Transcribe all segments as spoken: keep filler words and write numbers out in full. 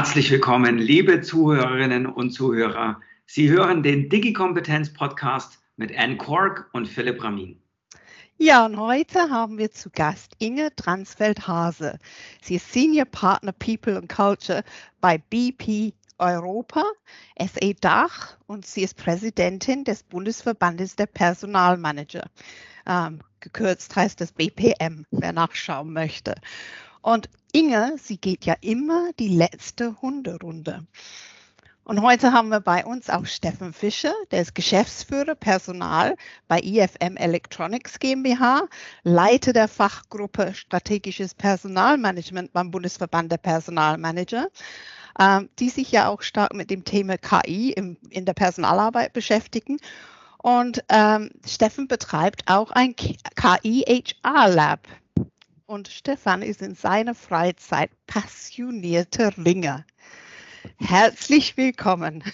Herzlich willkommen, liebe Zuhörerinnen und Zuhörer. Sie hören den Digi-Kompetenz-Podcast mit Anne Kork und Philipp Ramin. Ja, und heute haben wir zu Gast Inge Dransfeld-Hase. Sie ist Senior Partner People and Culture bei B P Europa, S E Dach, und sie ist Präsidentin des Bundesverbandes der Personalmanager. Ähm, gekürzt heißt das B P M, wer nachschauen möchte. Und Inge, sie geht ja immer die letzte Hunderunde. Und heute haben wir bei uns auch Steffen Fischer, der ist Geschäftsführer Personal bei I F M Electronics GmbH, Leiter der Fachgruppe Strategisches Personalmanagement beim Bundesverband der Personalmanager, ähm, die sich ja auch stark mit dem Thema K I im, in der Personalarbeit beschäftigen. Und ähm, Steffen betreibt auch ein K I-H R-Lab. Und Stefan ist in seiner Freizeit passionierter Ringer. Herzlich willkommen.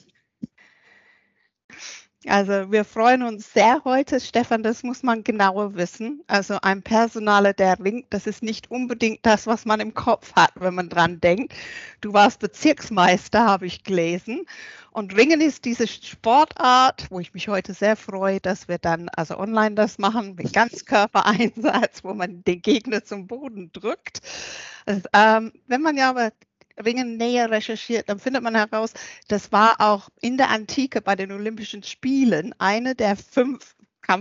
Also wir freuen uns sehr heute, Stefan, das muss man genauer wissen. Also ein Personaler, der ringt, das ist nicht unbedingt das, was man im Kopf hat, wenn man dran denkt. Du warst Bezirksmeister, habe ich gelesen. Und Ringen ist diese Sportart, wo ich mich heute sehr freue, dass wir dann also online das machen, mit Ganzkörpereinsatz, wo man den Gegner zum Boden drückt. Also, ähm, wenn man ja aber Ringen näher recherchiert, dann findet man heraus, das war auch in der Antike bei den Olympischen Spielen eine der fünf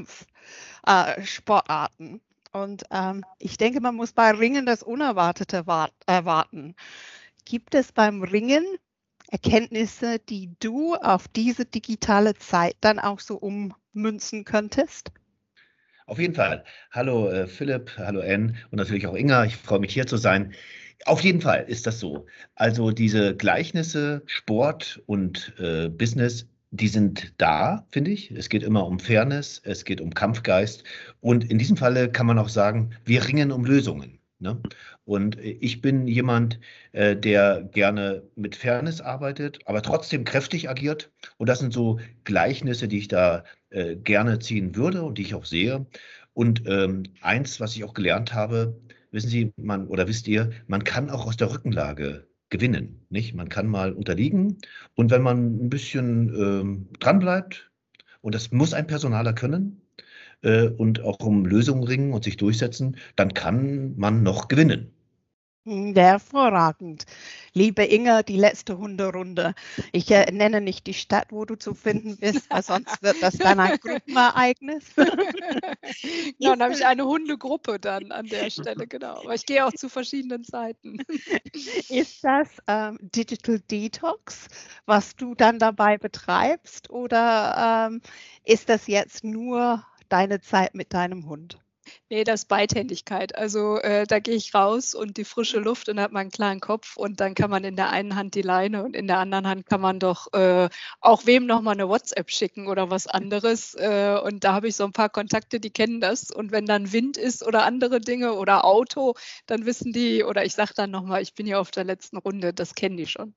Kampfsportarten. Äh, Und ähm, ich denke, man muss bei Ringen das Unerwartete erwarten. Gibt es beim Ringen Erkenntnisse, die du auf diese digitale Zeit dann auch so ummünzen könntest? Auf jeden Fall. Hallo äh, Philipp, hallo Anne und natürlich auch Inga. Ich freue mich hier zu sein. Auf jeden Fall ist das so. Also diese Gleichnisse Sport und äh, Business, die sind da, finde ich. Es geht immer um Fairness, es geht um Kampfgeist. Und in diesem Falle kann man auch sagen, wir ringen um Lösungen. Ne? Und ich bin jemand, äh, der gerne mit Fairness arbeitet, aber trotzdem kräftig agiert. Und das sind so Gleichnisse, die ich da äh, gerne ziehen würde und die ich auch sehe. Und ähm, eins, was ich auch gelernt habe, wissen Sie, man oder wisst ihr, man kann auch aus der Rückenlage gewinnen, nicht? Man kann mal unterliegen und wenn man ein bisschen ähm, dranbleibt, und das muss ein Personaler können, äh, und auch um Lösungen ringen und sich durchsetzen, dann kann man noch gewinnen. Hervorragend. Liebe Inge, die letzte Hunderunde. Ich äh, nenne nicht die Stadt, wo du zu finden bist, weil sonst wird das dann ein Gruppenereignis. Genau, dann habe ich eine Hundegruppe dann an der Stelle, genau. Aber ich gehe auch zu verschiedenen Zeiten. Ist das ähm, Digital Detox, was du dann dabei betreibst, oder ähm, ist das jetzt nur deine Zeit mit deinem Hund? Nee, das ist Beidhändigkeit. Also äh, da gehe ich raus und die frische Luft und dann hat man einen klaren Kopf und dann kann man in der einen Hand die Leine und in der anderen Hand kann man doch äh, auch wem nochmal eine WhatsApp schicken oder was anderes. Äh, und da habe ich so ein paar Kontakte, die kennen das. Und wenn dann Wind ist oder andere Dinge oder Auto, dann wissen die, oder ich sage dann nochmal, ich bin hier auf der letzten Runde, das kennen die schon.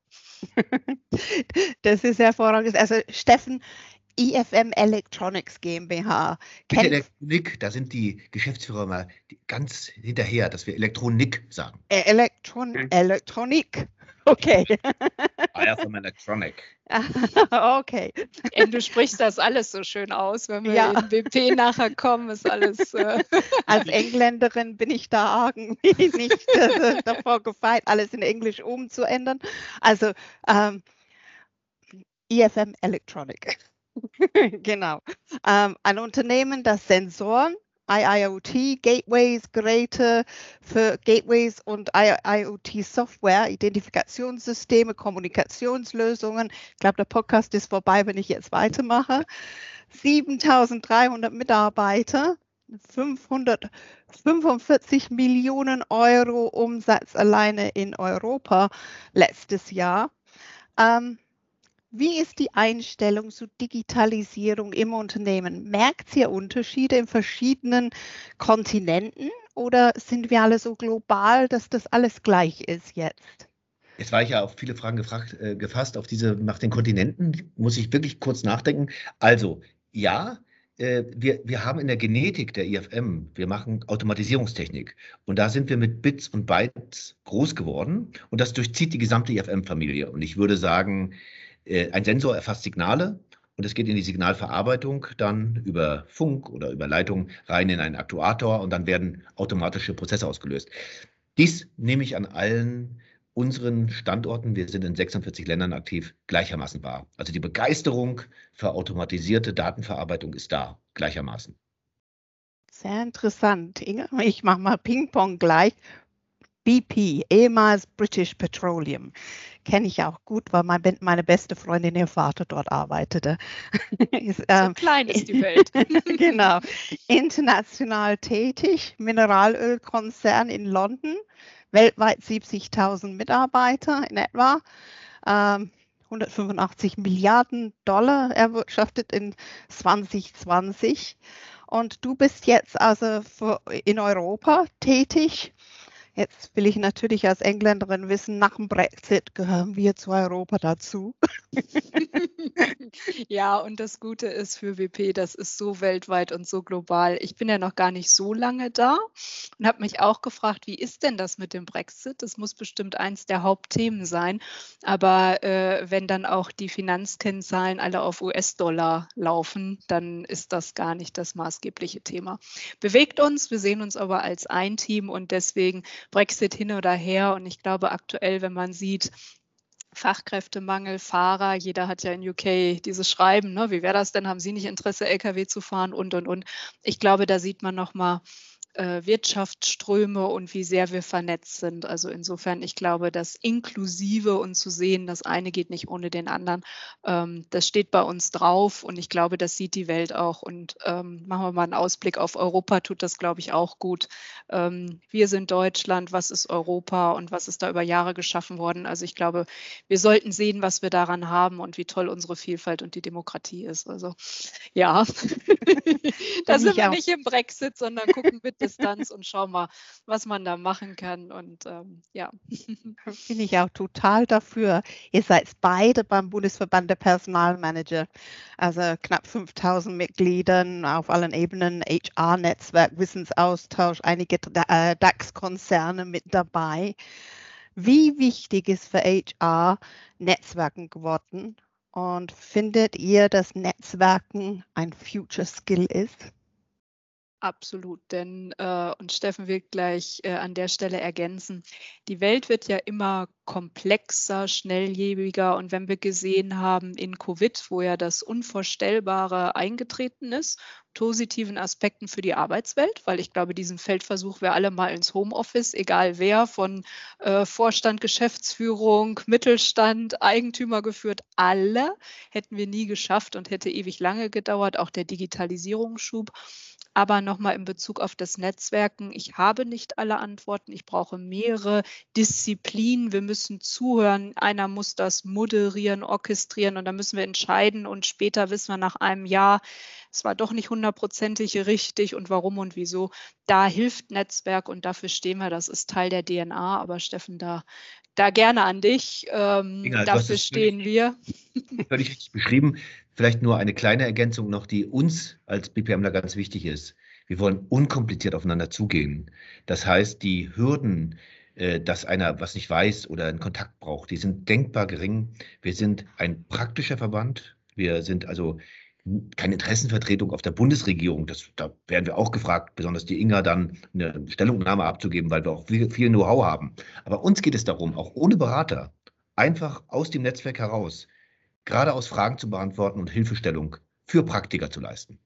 Das ist hervorragend. Also Steffen, I F M Electronics GmbH. Bitte Elektronik, da sind die Geschäftsführer mal ganz hinterher, dass wir Elektronik sagen. Elektron okay. Elektronik. Okay. I F M Electronic. Okay. Und du sprichst das alles so schön aus, wenn wir ja. in B P nachher kommen, ist alles. Äh Als Engländerin bin ich da arg nicht äh, davor gefeit, alles in Englisch umzuändern. Also ähm, I F M Electronic. Genau. Ähm, ein Unternehmen, das Sensoren, I I O T, Gateways, Geräte für Gateways und I I O T-Software, Identifikationssysteme, Kommunikationslösungen. Ich glaube, der Podcast ist vorbei, wenn ich jetzt weitermache. siebentausenddreihundert Mitarbeiter, fünfhundertfünfundvierzig Millionen Euro Umsatz alleine in Europa letztes Jahr. Ähm, Wie ist die Einstellung zur Digitalisierung im Unternehmen? Merkt ihr Unterschiede in verschiedenen Kontinenten oder sind wir alle so global, dass das alles gleich ist jetzt? Jetzt war ich ja auf viele Fragen gefragt, äh, gefasst, auf diese nach den Kontinenten, muss ich wirklich kurz nachdenken. Also, ja, äh, wir, wir haben in der Genetik der I F M, wir machen Automatisierungstechnik. Und da sind wir mit Bits und Bytes groß geworden. Und das durchzieht die gesamte I F M-Familie. Und ich würde sagen, äh, ein Sensor erfasst Signale. Und es geht in die Signalverarbeitung dann über Funk oder über Leitung rein in einen Aktuator und dann werden automatische Prozesse ausgelöst. Dies nehme ich an allen unseren Standorten, wir sind in sechsundvierzig Ländern aktiv, gleichermaßen wahr. Also die Begeisterung für automatisierte Datenverarbeitung ist da, gleichermaßen. Sehr interessant, Inge. Ich mache mal Ping-Pong gleich. B P, ehemals British Petroleum, kenne ich auch gut, weil mein, meine beste Freundin, ihr Vater dort arbeitete. ist, ähm, so klein ist die Welt. Genau. International tätig, Mineralölkonzern in London, weltweit siebzigtausend Mitarbeiter in etwa, ähm, hundertfünfundachtzig Milliarden Dollar erwirtschaftet in zwanzig zwanzig. Und du bist jetzt also für, in Europa tätig. Jetzt will ich natürlich als Engländerin wissen, nach dem Brexit gehören wir zu Europa dazu. Ja, und das Gute ist für W P, das ist so weltweit und so global. Ich bin ja noch gar nicht so lange da und habe mich auch gefragt, wie ist denn das mit dem Brexit? Das muss bestimmt eins der Hauptthemen sein. Aber äh, wenn dann auch die Finanzkennzahlen alle auf U S-Dollar laufen, dann ist das gar nicht das maßgebliche Thema. Bewegt uns, wir sehen uns aber als ein Team und deswegen Brexit hin oder her. Und ich glaube aktuell, wenn man sieht, Fachkräftemangel, Fahrer, jeder hat ja in U K dieses Schreiben, ne? Wie wäre das denn, haben Sie nicht Interesse, L K W zu fahren und, und, und. Ich glaube, da sieht man nochmal äh, Wirtschaftsströme und wie sehr wir vernetzt sind. Also insofern, ich glaube, das Inklusive und zu sehen, das eine geht nicht ohne den anderen, ähm, das steht bei uns drauf und ich glaube, das sieht die Welt auch. Und ähm, machen wir mal einen Ausblick auf Europa, tut das, glaube ich, auch gut. Ähm, wir sind Deutschland, was ist Europa und was ist da über Jahre geschaffen worden? Also ich glaube, wir sollten sehen, was wir daran haben und wie toll unsere Vielfalt und die Demokratie ist. Also ja, da sind wir nicht im Brexit, sondern gucken mit Distanz und schauen mal, was man da machen kann. Und ähm, ja. Bin ich auch total dafür. Ihr seid beide beim Bundesverband der Personalmanager, also knapp fünftausend Mitgliedern auf allen Ebenen, H R-Netzwerk, Wissensaustausch, einige D A X-Konzerne mit dabei. Wie wichtig ist für H R Netzwerken geworden? Und findet ihr, dass Netzwerken ein Future Skill ist? Absolut, denn, äh, und Steffen will gleich äh, an der Stelle ergänzen, die Welt wird ja immer komplexer, schnelllebiger und wenn wir gesehen haben in Covid, wo ja das Unvorstellbare eingetreten ist, positiven Aspekten für die Arbeitswelt, weil ich glaube, diesen Feldversuch wir alle mal ins Homeoffice, egal wer, von äh, Vorstand, Geschäftsführung, Mittelstand, Eigentümer geführt, alle hätten wir nie geschafft und hätte ewig lange gedauert, auch der Digitalisierungsschub. Aber nochmal in Bezug auf das Netzwerken, ich habe nicht alle Antworten, ich brauche mehrere Disziplinen, wir müssen zuhören, einer muss das moderieren, orchestrieren und dann müssen wir entscheiden und später wissen wir nach einem Jahr, es war doch nicht hundertprozentig richtig und warum und wieso. Da hilft Netzwerk und dafür stehen wir, das ist Teil der D N A, aber Steffen, da, da gerne an dich, ähm, Inga, dafür stehen völlig, wir. Völlig richtig beschrieben. Vielleicht nur eine kleine Ergänzung noch, die uns als BPMler ganz wichtig ist. Wir wollen unkompliziert aufeinander zugehen. Das heißt, die Hürden, äh, dass einer was nicht weiß oder einen Kontakt braucht, die sind denkbar gering. Wir sind ein praktischer Verband. Wir sind also keine Interessenvertretung auf der Bundesregierung. Das, da werden wir auch gefragt, besonders die Inga, dann eine Stellungnahme abzugeben, weil wir auch viel, viel Know-how haben. Aber uns geht es darum, auch ohne Berater, einfach aus dem Netzwerk heraus, geradeaus Fragen zu beantworten und Hilfestellung für Praktiker zu leisten.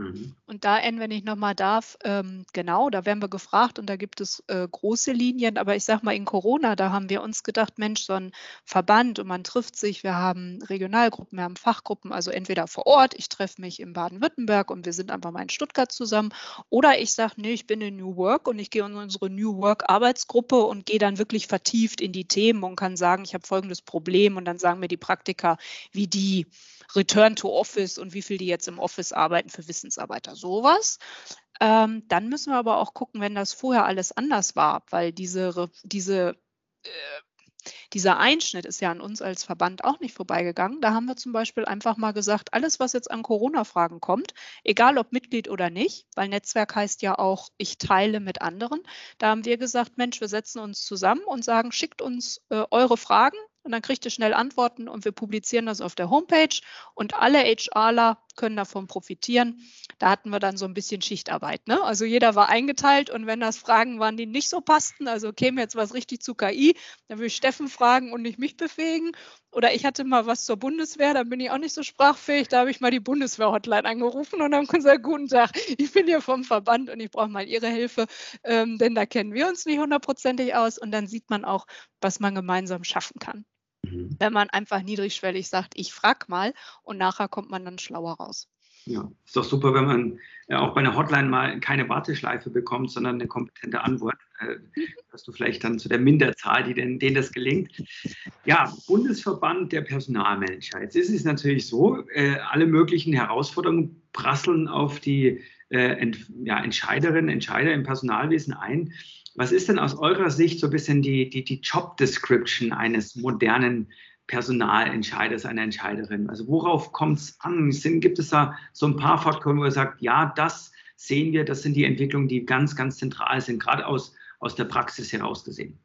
Und da, Ann, wenn ich nochmal darf, ähm, genau, da werden wir gefragt und da gibt es äh, große Linien, aber ich sage mal in Corona, da haben wir uns gedacht, Mensch, so ein Verband und man trifft sich, wir haben Regionalgruppen, wir haben Fachgruppen, also entweder vor Ort, ich treffe mich in Baden-Württemberg und wir sind einfach mal in Stuttgart zusammen oder ich sage, nee, ich bin in New Work und ich gehe in unsere New Work Arbeitsgruppe und gehe dann wirklich vertieft in die Themen und kann sagen, ich habe folgendes Problem und dann sagen mir die Praktiker, wie die Return to Office und wie viel die jetzt im Office arbeiten für Wissensarbeiter, sowas. Ähm, dann müssen wir aber auch gucken, wenn das vorher alles anders war, weil diese, diese äh, dieser Einschnitt ist ja an uns als Verband auch nicht vorbeigegangen. Da haben wir zum Beispiel einfach mal gesagt, alles, was jetzt an Corona-Fragen kommt, egal ob Mitglied oder nicht, weil Netzwerk heißt ja auch, ich teile mit anderen. Da haben wir gesagt, Mensch, wir setzen uns zusammen und sagen, schickt uns äh, eure Fragen. Und dann kriegt ihr schnell Antworten und wir publizieren das auf der Homepage und alle HRler können davon profitieren. Da hatten wir dann so ein bisschen Schichtarbeit, ne? Also jeder war eingeteilt und wenn das Fragen waren, die nicht so passten, also käme jetzt was richtig zu K I, dann würde ich Steffen fragen und nicht mich befähigen. Oder ich hatte mal was zur Bundeswehr, da bin ich auch nicht so sprachfähig, da habe ich mal die Bundeswehr-Hotline angerufen und haben gesagt, guten Tag, ich bin hier vom Verband und ich brauche mal Ihre Hilfe, ähm, denn da kennen wir uns nicht hundertprozentig aus und dann sieht man auch, was man gemeinsam schaffen kann. Mhm. Wenn man einfach niedrigschwellig sagt, ich frag mal und nachher kommt man dann schlauer raus. Ja, ist doch super, wenn man äh, auch bei einer Hotline mal keine Warteschleife bekommt, sondern eine kompetente Antwort. Äh, dass du vielleicht dann zu der Minderzahl, die denn, denen das gelingt. Ja, Bundesverband der Personalmanager. Jetzt ist es natürlich so, äh, alle möglichen Herausforderungen prasseln auf die äh, Ent, ja, Entscheiderinnen, Entscheider im Personalwesen ein. Was ist denn aus eurer Sicht so ein bisschen die, die, die Job Description eines modernen Personalentscheiders, einer Entscheiderin? Also worauf kommt es an? Sind, gibt es da so ein paar Faktoren, wo ihr sagt, ja, das sehen wir, das sind die Entwicklungen, die ganz, ganz zentral sind, gerade aus, aus der Praxis heraus gesehen?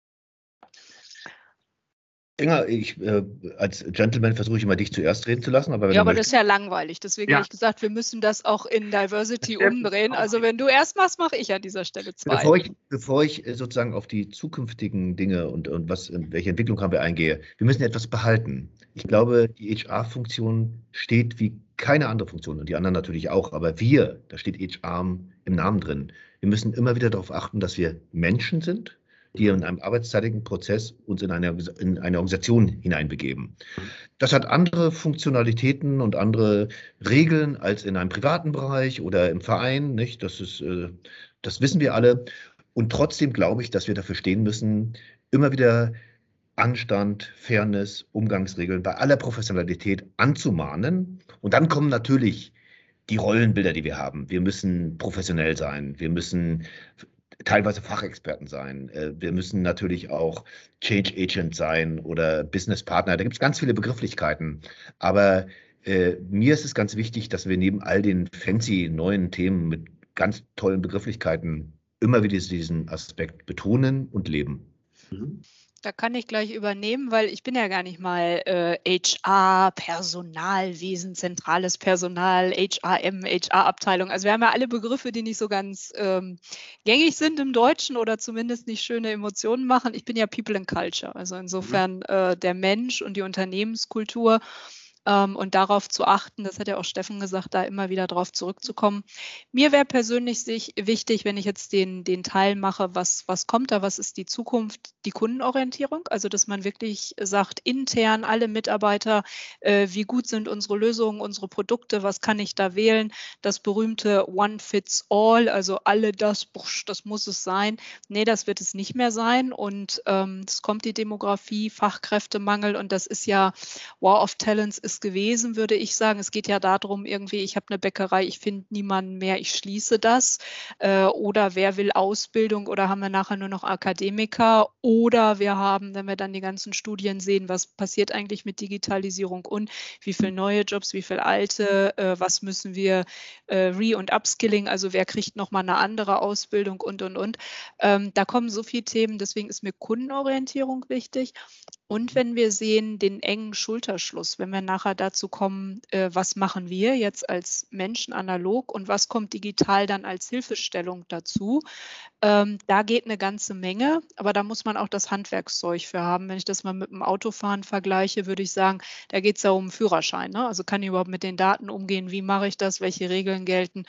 Inga, ich, äh, als Gentleman versuche ich immer, dich zuerst reden zu lassen. Aber wenn ja, du aber möchtest, das ist ja langweilig. Deswegen ja. habe ich gesagt, wir müssen das auch in Diversity umdrehen. Also wenn du erst machst, mache ich an dieser Stelle zwei. Bevor ich, bevor ich sozusagen auf die zukünftigen Dinge und, und was, welche Entwicklung haben wir eingehe, wir müssen etwas behalten. Ich glaube, die H R-Funktion steht wie keine andere Funktion und die anderen natürlich auch, aber wir, da steht H R im Namen drin. Wir müssen immer wieder darauf achten, dass wir Menschen sind, die in einem arbeitszeitigen Prozess uns in eine, in eine Organisation hineinbegeben. Das hat andere Funktionalitäten und andere Regeln als in einem privaten Bereich oder im Verein, nicht? Das ist, äh, das wissen wir alle. Und trotzdem glaube ich, dass wir dafür stehen müssen, immer wieder Anstand, Fairness, Umgangsregeln bei aller Professionalität anzumahnen. Und dann kommen natürlich die Rollenbilder, die wir haben. Wir müssen professionell sein. Wir müssen teilweise Fachexperten sein. Wir müssen natürlich auch Change Agent sein oder Business Partner. Da gibt es ganz viele Begrifflichkeiten. Aber äh, mir ist es ganz wichtig, dass wir neben all den fancy neuen Themen mit ganz tollen Begrifflichkeiten immer wieder diesen Aspekt betonen und leben. Mhm. Da kann ich gleich übernehmen, weil ich bin ja gar nicht mal äh, H R, Personalwesen, zentrales Personal, H R M, H R-Abteilung. Also wir haben ja alle Begriffe, die nicht so ganz ähm, gängig sind im Deutschen oder zumindest nicht schöne Emotionen machen. Ich bin ja People and Culture, also insofern mhm. äh, der Mensch und die Unternehmenskultur. Ähm, und darauf zu achten, das hat ja auch Steffen gesagt, da immer wieder drauf zurückzukommen. Mir wäre persönlich sich wichtig, wenn ich jetzt den, den Teil mache, was, was kommt da, was ist die Zukunft, die Kundenorientierung, also dass man wirklich sagt, intern alle Mitarbeiter, äh, wie gut sind unsere Lösungen, unsere Produkte, was kann ich da wählen, das berühmte One Fits All, also alle das, das muss es sein. Nee, das wird es nicht mehr sein und ähm, es kommt die Demografie, Fachkräftemangel und das ist ja War of Talents ist gewesen, würde ich sagen. Es geht ja darum, irgendwie, ich habe eine Bäckerei, ich finde niemanden mehr, ich schließe das. Äh, oder wer will Ausbildung oder haben wir nachher nur noch Akademiker? Oder wir haben, wenn wir dann die ganzen Studien sehen, was passiert eigentlich mit Digitalisierung und wie viele neue Jobs, wie viele alte, äh, was müssen wir äh, Re- und Upskilling, also wer kriegt nochmal eine andere Ausbildung und, und, und. Ähm, da kommen so viele Themen, deswegen ist mir Kundenorientierung wichtig. Und wenn wir sehen, den engen Schulterschluss, wenn wir nachher dazu kommen, äh, was machen wir jetzt als Menschen analog und was kommt digital dann als Hilfestellung dazu, ähm, da geht eine ganze Menge, aber da muss man auch das Handwerkszeug für haben. Wenn ich das mal mit dem Autofahren vergleiche, würde ich sagen, da geht es ja um Führerschein, ne? Also kann ich überhaupt mit den Daten umgehen, wie mache ich das, welche Regeln gelten?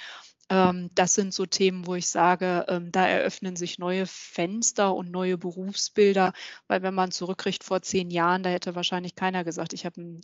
Das sind so Themen, wo ich sage, da eröffnen sich neue Fenster und neue Berufsbilder, weil wenn man zurückkriegt vor zehn Jahren, da hätte wahrscheinlich keiner gesagt, ich habe einen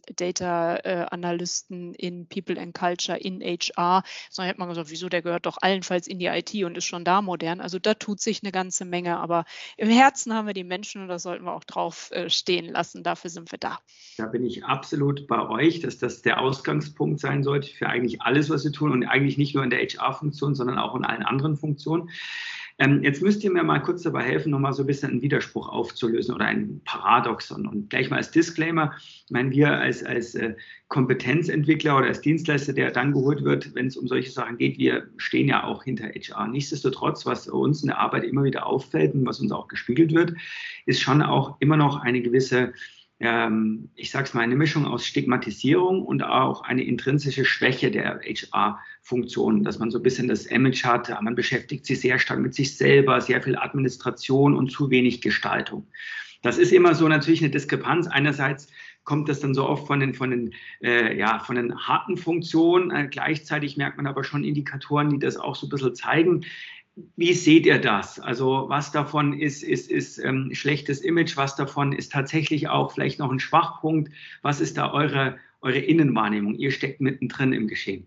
Data-Analysten in People and Culture, in H R, sondern hätte man gesagt, wieso, der gehört doch allenfalls in die I T und ist schon da modern. Also da tut sich eine ganze Menge, aber im Herzen haben wir die Menschen und da sollten wir auch drauf stehen lassen, dafür sind wir da. Da bin ich absolut bei euch, dass das der Ausgangspunkt sein sollte für eigentlich alles, was wir tun und eigentlich nicht nur in der H R-Funktion, sondern auch in allen anderen Funktionen. Ähm, jetzt müsst ihr mir mal kurz dabei helfen, nochmal so ein bisschen einen Widerspruch aufzulösen oder ein Paradoxon. Und gleich mal als Disclaimer, ich meine, wir als, als äh, Kompetenzentwickler oder als Dienstleister, der dann geholt wird, wenn es um solche Sachen geht, wir stehen ja auch hinter H R. Nichtsdestotrotz, was uns in der Arbeit immer wieder auffällt und was uns auch gespiegelt wird, ist schon auch immer noch eine gewisse, ähm, ich sage es mal, eine Mischung aus Stigmatisierung und auch eine intrinsische Schwäche der H R-Funktion, dass man so ein bisschen das Image hat, man beschäftigt sich sehr stark mit sich selber, sehr viel Administration und zu wenig Gestaltung. Das ist immer so natürlich eine Diskrepanz. Einerseits kommt das dann so oft von den, von den, äh, ja, von den harten Funktionen. Äh, gleichzeitig merkt man aber schon Indikatoren, die das auch so ein bisschen zeigen. Wie seht ihr das? Also was davon ist, ist, ist ähm, schlechtes Image, was davon ist tatsächlich auch vielleicht noch ein Schwachpunkt? Was ist da eure, eure Innenwahrnehmung? Ihr steckt mittendrin im Geschehen.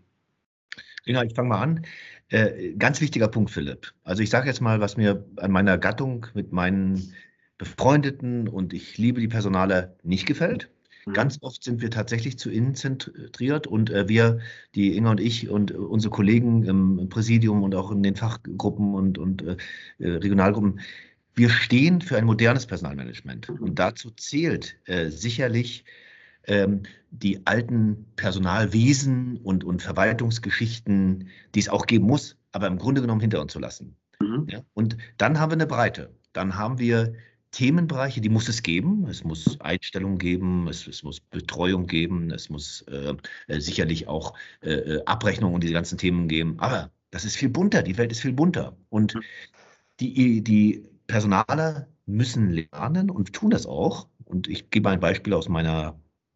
Ja, ich fange mal an. Äh, ganz wichtiger Punkt, Philipp. Also ich sage jetzt mal, was mir an meiner Gattung mit meinen Befreundeten und ich liebe die Personaler nicht gefällt. Mhm. Ganz oft sind wir tatsächlich zu innen zentriert und äh, wir, die Inga und ich und äh, unsere Kollegen im, im Präsidium und auch in den Fachgruppen und, und äh, Regionalgruppen, wir stehen für ein modernes Personalmanagement. Mhm. Und dazu zählt äh, sicherlich ähm, die alten Personalwesen und, und Verwaltungsgeschichten, die es auch geben muss, aber im Grunde genommen hinter uns zu lassen. Mhm. Ja? Und dann haben wir eine Breite. Dann haben wir Themenbereiche, die muss es geben. Es muss Einstellung geben, es, es muss Betreuung geben, es muss äh, sicherlich auch äh, Abrechnung und diese ganzen Themen geben. Aber das ist viel bunter, die Welt ist viel bunter. Und die, die Personaler müssen lernen und tun das auch. Und ich gebe ein Beispiel aus meiner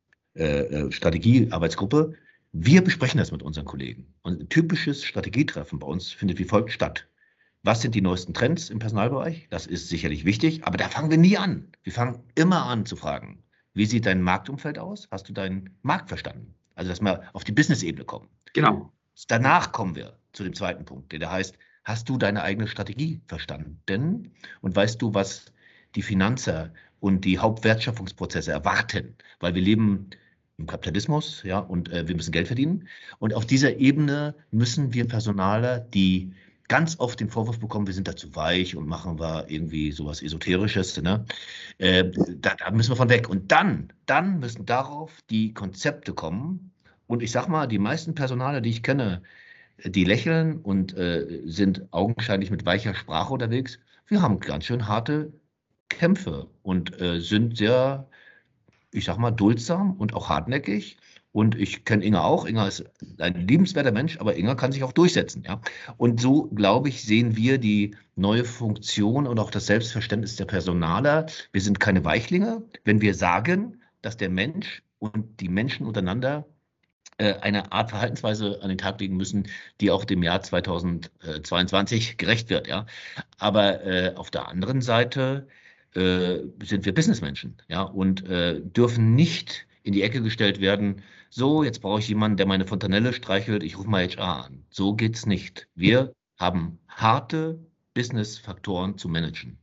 äh, Strategiearbeitsgruppe. Wir besprechen das mit unseren Kollegen. Und ein typisches Strategietreffen bei uns findet wie folgt statt. Was sind die neuesten Trends im Personalbereich? Das ist sicherlich wichtig, aber da fangen wir nie an. Wir fangen immer an zu fragen, wie sieht dein Marktumfeld aus? Hast du deinen Markt verstanden? Also, dass wir auf die Business-Ebene kommen. Genau. Danach kommen wir zu dem zweiten Punkt, der heißt, hast du deine eigene Strategie verstanden? Und weißt du, was die Finanzer und die Hauptwertschöpfungsprozesse erwarten? Weil wir leben im Kapitalismus, ja, und äh, wir müssen Geld verdienen. Und auf dieser Ebene müssen wir Personaler, die ganz oft den Vorwurf bekommen, wir sind da zu weich und machen wir irgendwie sowas Esoterisches, ne? Äh, da, da müssen wir von weg. Und dann, dann müssen darauf die Konzepte kommen. Und ich sag mal, die meisten Personaler, die ich kenne, die lächeln und äh, sind augenscheinlich mit weicher Sprache unterwegs. Wir haben ganz schön harte Kämpfe und äh, sind sehr, ich sag mal, duldsam und auch hartnäckig. Und ich kenne Inga auch. Inga ist ein liebenswerter Mensch, aber Inga kann sich auch durchsetzen. Ja? Und so, glaube ich, sehen wir die neue Funktion und auch das Selbstverständnis der Personaler. Wir sind keine Weichlinge, wenn wir sagen, dass der Mensch und die Menschen untereinander äh, eine Art Verhaltensweise an den Tag legen müssen, die auch dem Jahr zweitausendzweiundzwanzig gerecht wird. Ja? Aber äh, auf der anderen Seite äh, sind wir Businessmenschen, ja? Und äh, dürfen nicht in die Ecke gestellt werden, so, jetzt brauche ich jemanden, der meine Fontanelle streichelt, ich rufe mal H R an. So geht's nicht. Wir haben harte Business-Faktoren zu managen.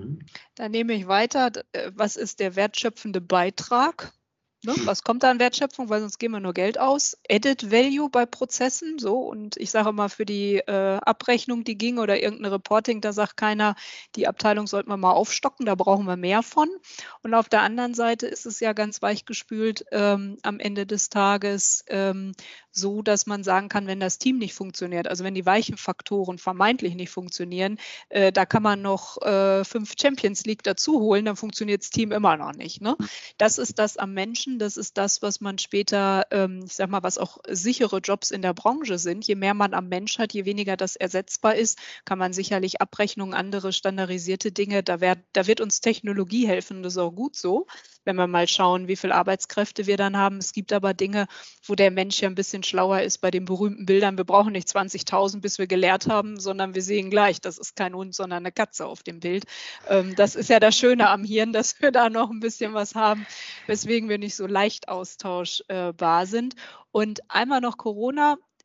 Dann nehme ich weiter, was ist der wertschöpfende Beitrag? Ne? Was kommt da an Wertschöpfung, weil sonst geben wir nur Geld aus. Added Value bei Prozessen, so, und ich sage mal, für die äh, Abrechnung, die ging oder irgendein Reporting, da sagt keiner, die Abteilung sollten wir mal aufstocken, da brauchen wir mehr von. Und auf der anderen Seite ist es ja ganz weichgespült ähm, am Ende des Tages ähm, so, dass man sagen kann, wenn das Team nicht funktioniert, also wenn die weichen Faktoren vermeintlich nicht funktionieren, äh, da kann man noch äh, fünf Champions League dazu holen, dann funktioniert das Team immer noch nicht. Ne? Das ist das am Menschen. Das ist das, was man später, ähm, ich sag mal, was auch sichere Jobs in der Branche sind. Je mehr man am Mensch hat, je weniger das ersetzbar ist, kann man sicherlich Abrechnungen, andere standardisierte Dinge, da, werd, da wird uns Technologie helfen, das ist auch gut so, wenn wir mal schauen, wie viele Arbeitskräfte wir dann haben. Es gibt aber Dinge, wo der Mensch ja ein bisschen schlauer ist bei den berühmten Bildern. Wir brauchen nicht zwanzigtausend, bis wir gelehrt haben, sondern wir sehen gleich, das ist kein Hund, sondern eine Katze auf dem Bild. Ähm, das ist ja das Schöne am Hirn, dass wir da noch ein bisschen was haben, weswegen wir nicht so leicht austauschbar sind. Und einmal noch Corona.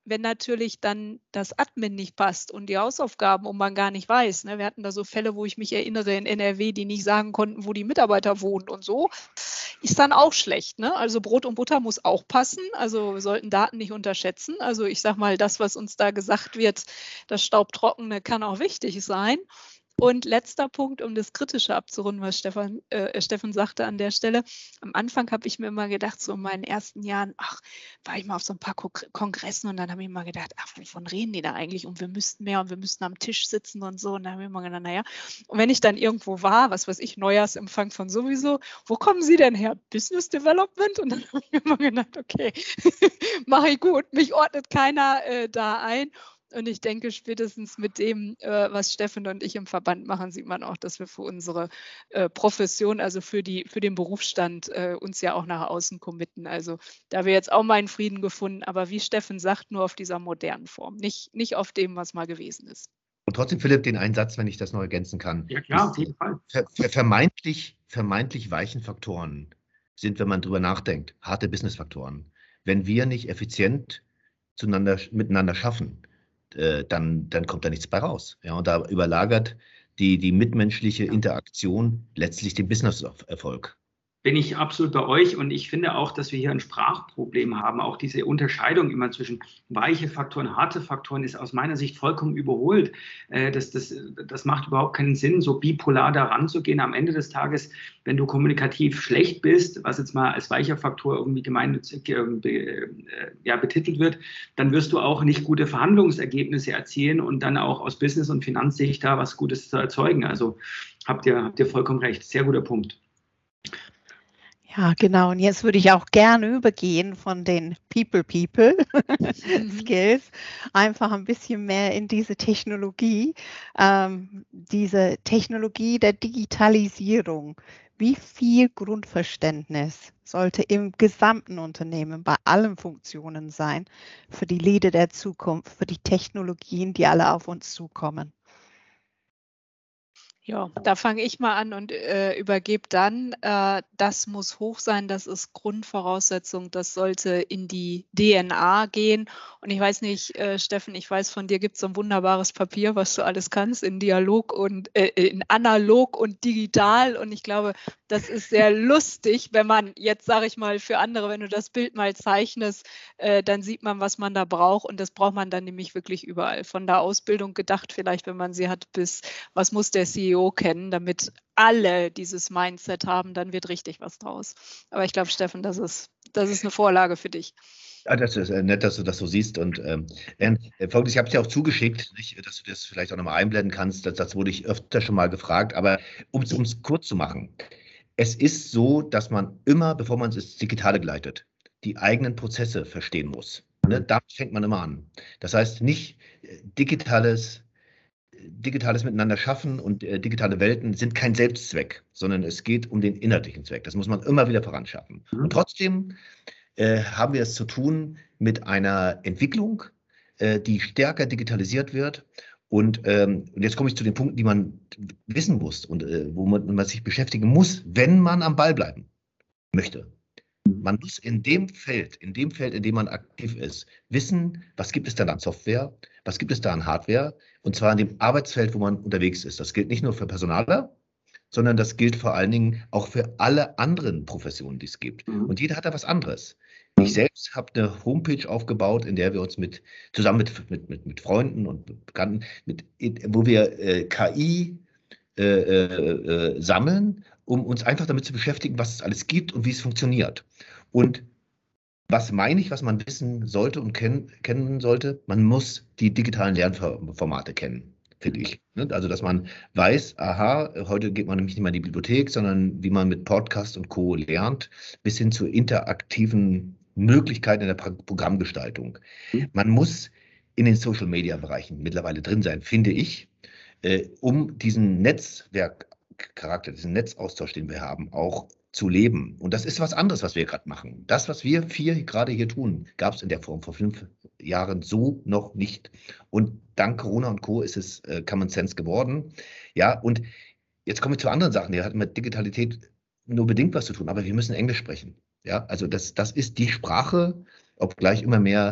wenn natürlich dann das Admin nicht passt und die Hausaufgaben und man gar nicht weiß, ne? Wir hatten da so Fälle, wo ich mich erinnere in N R W, die nicht sagen konnten, wo die Mitarbeiter wohnen und so, ist dann auch schlecht, ne? Also Brot und Butter muss auch passen, also wir sollten Daten nicht unterschätzen. Also ich sag mal, das, was uns da gesagt wird, das Staubtrockene kann auch wichtig sein. Und letzter Punkt, um das Kritische abzurunden, was Stefan, äh, Steffen sagte an der Stelle. Am Anfang habe ich mir immer gedacht, so in meinen ersten Jahren, ach, war ich mal auf so ein paar Kongressen und dann habe ich immer gedacht, ach, wovon reden die da eigentlich? Und wir müssten mehr und wir müssten am Tisch sitzen und so. Und dann habe ich immer gedacht, naja. Und wenn ich dann irgendwo war, was weiß ich, Neujahrsempfang von sowieso, wo kommen Sie denn her? Business Development? Und dann habe ich immer gedacht, okay, mache ich gut. Mich ordnet keiner äh, da ein. Und ich denke, spätestens mit dem, äh, was Steffen und ich im Verband machen, sieht man auch, dass wir für unsere äh, Profession, also für, die, für den Berufsstand, äh, uns ja auch nach außen committen. Also da haben wir jetzt auch mal einen Frieden gefunden, aber wie Steffen sagt, nur auf dieser modernen Form, nicht, nicht auf dem, was mal gewesen ist. Und trotzdem, Philipp, den einen Satz, wenn ich das noch ergänzen kann. Ja klar, auf jeden Fall. Ver ver vermeintlich, vermeintlich weichen Faktoren sind, wenn man drüber nachdenkt, harte Business-Faktoren. Wenn wir nicht effizient zueinander, miteinander schaffen, Dann, dann kommt da nichts bei raus. Ja, und da überlagert die, die mitmenschliche Interaktion letztlich den Business-Erfolg. Bin ich absolut bei euch und ich finde auch, dass wir hier ein Sprachproblem haben. Auch diese Unterscheidung immer zwischen weiche Faktoren, harte Faktoren ist aus meiner Sicht vollkommen überholt. Das, das, das macht überhaupt keinen Sinn, so bipolar da ranzugehen. Am Ende des Tages, wenn du kommunikativ schlecht bist, was jetzt mal als weicher Faktor irgendwie gemeinnützig äh, ja, betitelt wird, dann wirst du auch nicht gute Verhandlungsergebnisse erzielen und dann auch aus Business- und Finanzsicht da was Gutes zu erzeugen. Also habt ihr, habt ihr vollkommen recht. Sehr guter Punkt. Ja, genau. Und jetzt würde ich auch gerne übergehen von den People-People Skills einfach ein bisschen mehr in diese Technologie, ähm, diese Technologie der Digitalisierung. Wie viel Grundverständnis sollte im gesamten Unternehmen bei allen Funktionen sein für die Leader der Zukunft, für die Technologien, die alle auf uns zukommen? Ja, da fange ich mal an und äh, übergebe dann. Äh, das muss hoch sein, das ist Grundvoraussetzung, das sollte in die D N A gehen. Und ich weiß nicht, äh, Steffen, ich weiß, von dir gibt es so ein wunderbares Papier, was du alles kannst, in Dialog und äh, in analog und digital. Und ich glaube, das ist sehr lustig, wenn man jetzt, sage ich mal, für andere, wenn du das Bild mal zeichnest, äh, dann sieht man, was man da braucht. Und das braucht man dann nämlich wirklich überall. Von der Ausbildung gedacht, vielleicht, wenn man sie hat, bis was muss der C E O kennen, damit alle dieses Mindset haben, dann wird richtig was draus. Aber ich glaube, Steffen, das ist, das ist eine Vorlage für dich. Ja, das ist nett, dass du das so siehst. Und ähm, folgendes, ich habe es dir auch zugeschickt, nicht, dass du das vielleicht auch nochmal einblenden kannst. Das, das wurde ich öfter schon mal gefragt. Aber um es kurz zu machen, es ist so, dass man immer, bevor man das Digitale gleitet, die eigenen Prozesse verstehen muss. Ne? Damit fängt man immer an. Das heißt, nicht digitales digitales Miteinander schaffen und äh, digitale Welten sind kein Selbstzweck, sondern es geht um den inhaltlichen Zweck. Das muss man immer wieder voranschaffen. Und trotzdem äh, haben wir es zu tun mit einer Entwicklung, äh, die stärker digitalisiert wird. Und, ähm, und jetzt komme ich zu den Punkten, die man wissen muss und äh, wo man, man sich beschäftigen muss, wenn man am Ball bleiben möchte. Man muss in dem Feld, in dem Feld, in dem man aktiv ist, wissen, was gibt es da an Software, was gibt es da an Hardware, und zwar in dem Arbeitsfeld, wo man unterwegs ist. Das gilt nicht nur für Personaler, sondern das gilt vor allen Dingen auch für alle anderen Professionen, die es gibt. Und jeder hat da was anderes. Ich selbst habe eine Homepage aufgebaut, in der wir uns mit zusammen mit, mit, mit, mit Freunden und Bekannten, mit, wo wir äh, K I äh, äh, sammeln, um uns einfach damit zu beschäftigen, was es alles gibt und wie es funktioniert. Und was meine ich, was man wissen sollte und kennen, kennen sollte? Man muss die digitalen Lernformate kennen, finde ich. Also, dass man weiß, aha, heute geht man nämlich nicht mehr in die Bibliothek, sondern wie man mit Podcast und Co. lernt, bis hin zu interaktiven Möglichkeiten in der Programmgestaltung. Man muss in den Social-Media-Bereichen mittlerweile drin sein, finde ich, äh, um diesen Netzwerkcharakter, diesen Netzaustausch, den wir haben, auch zu leben. Und das ist was anderes, was wir gerade machen. Das, was wir vier gerade hier tun, gab es in der Form vor fünf Jahren so noch nicht. Und dank Corona und Co. ist es äh, Common Sense geworden. Ja, und jetzt komme ich zu anderen Sachen. Die hat mit Digitalität nur bedingt was zu tun, aber wir müssen Englisch sprechen. Ja, also das, das ist die Sprache, obgleich immer mehr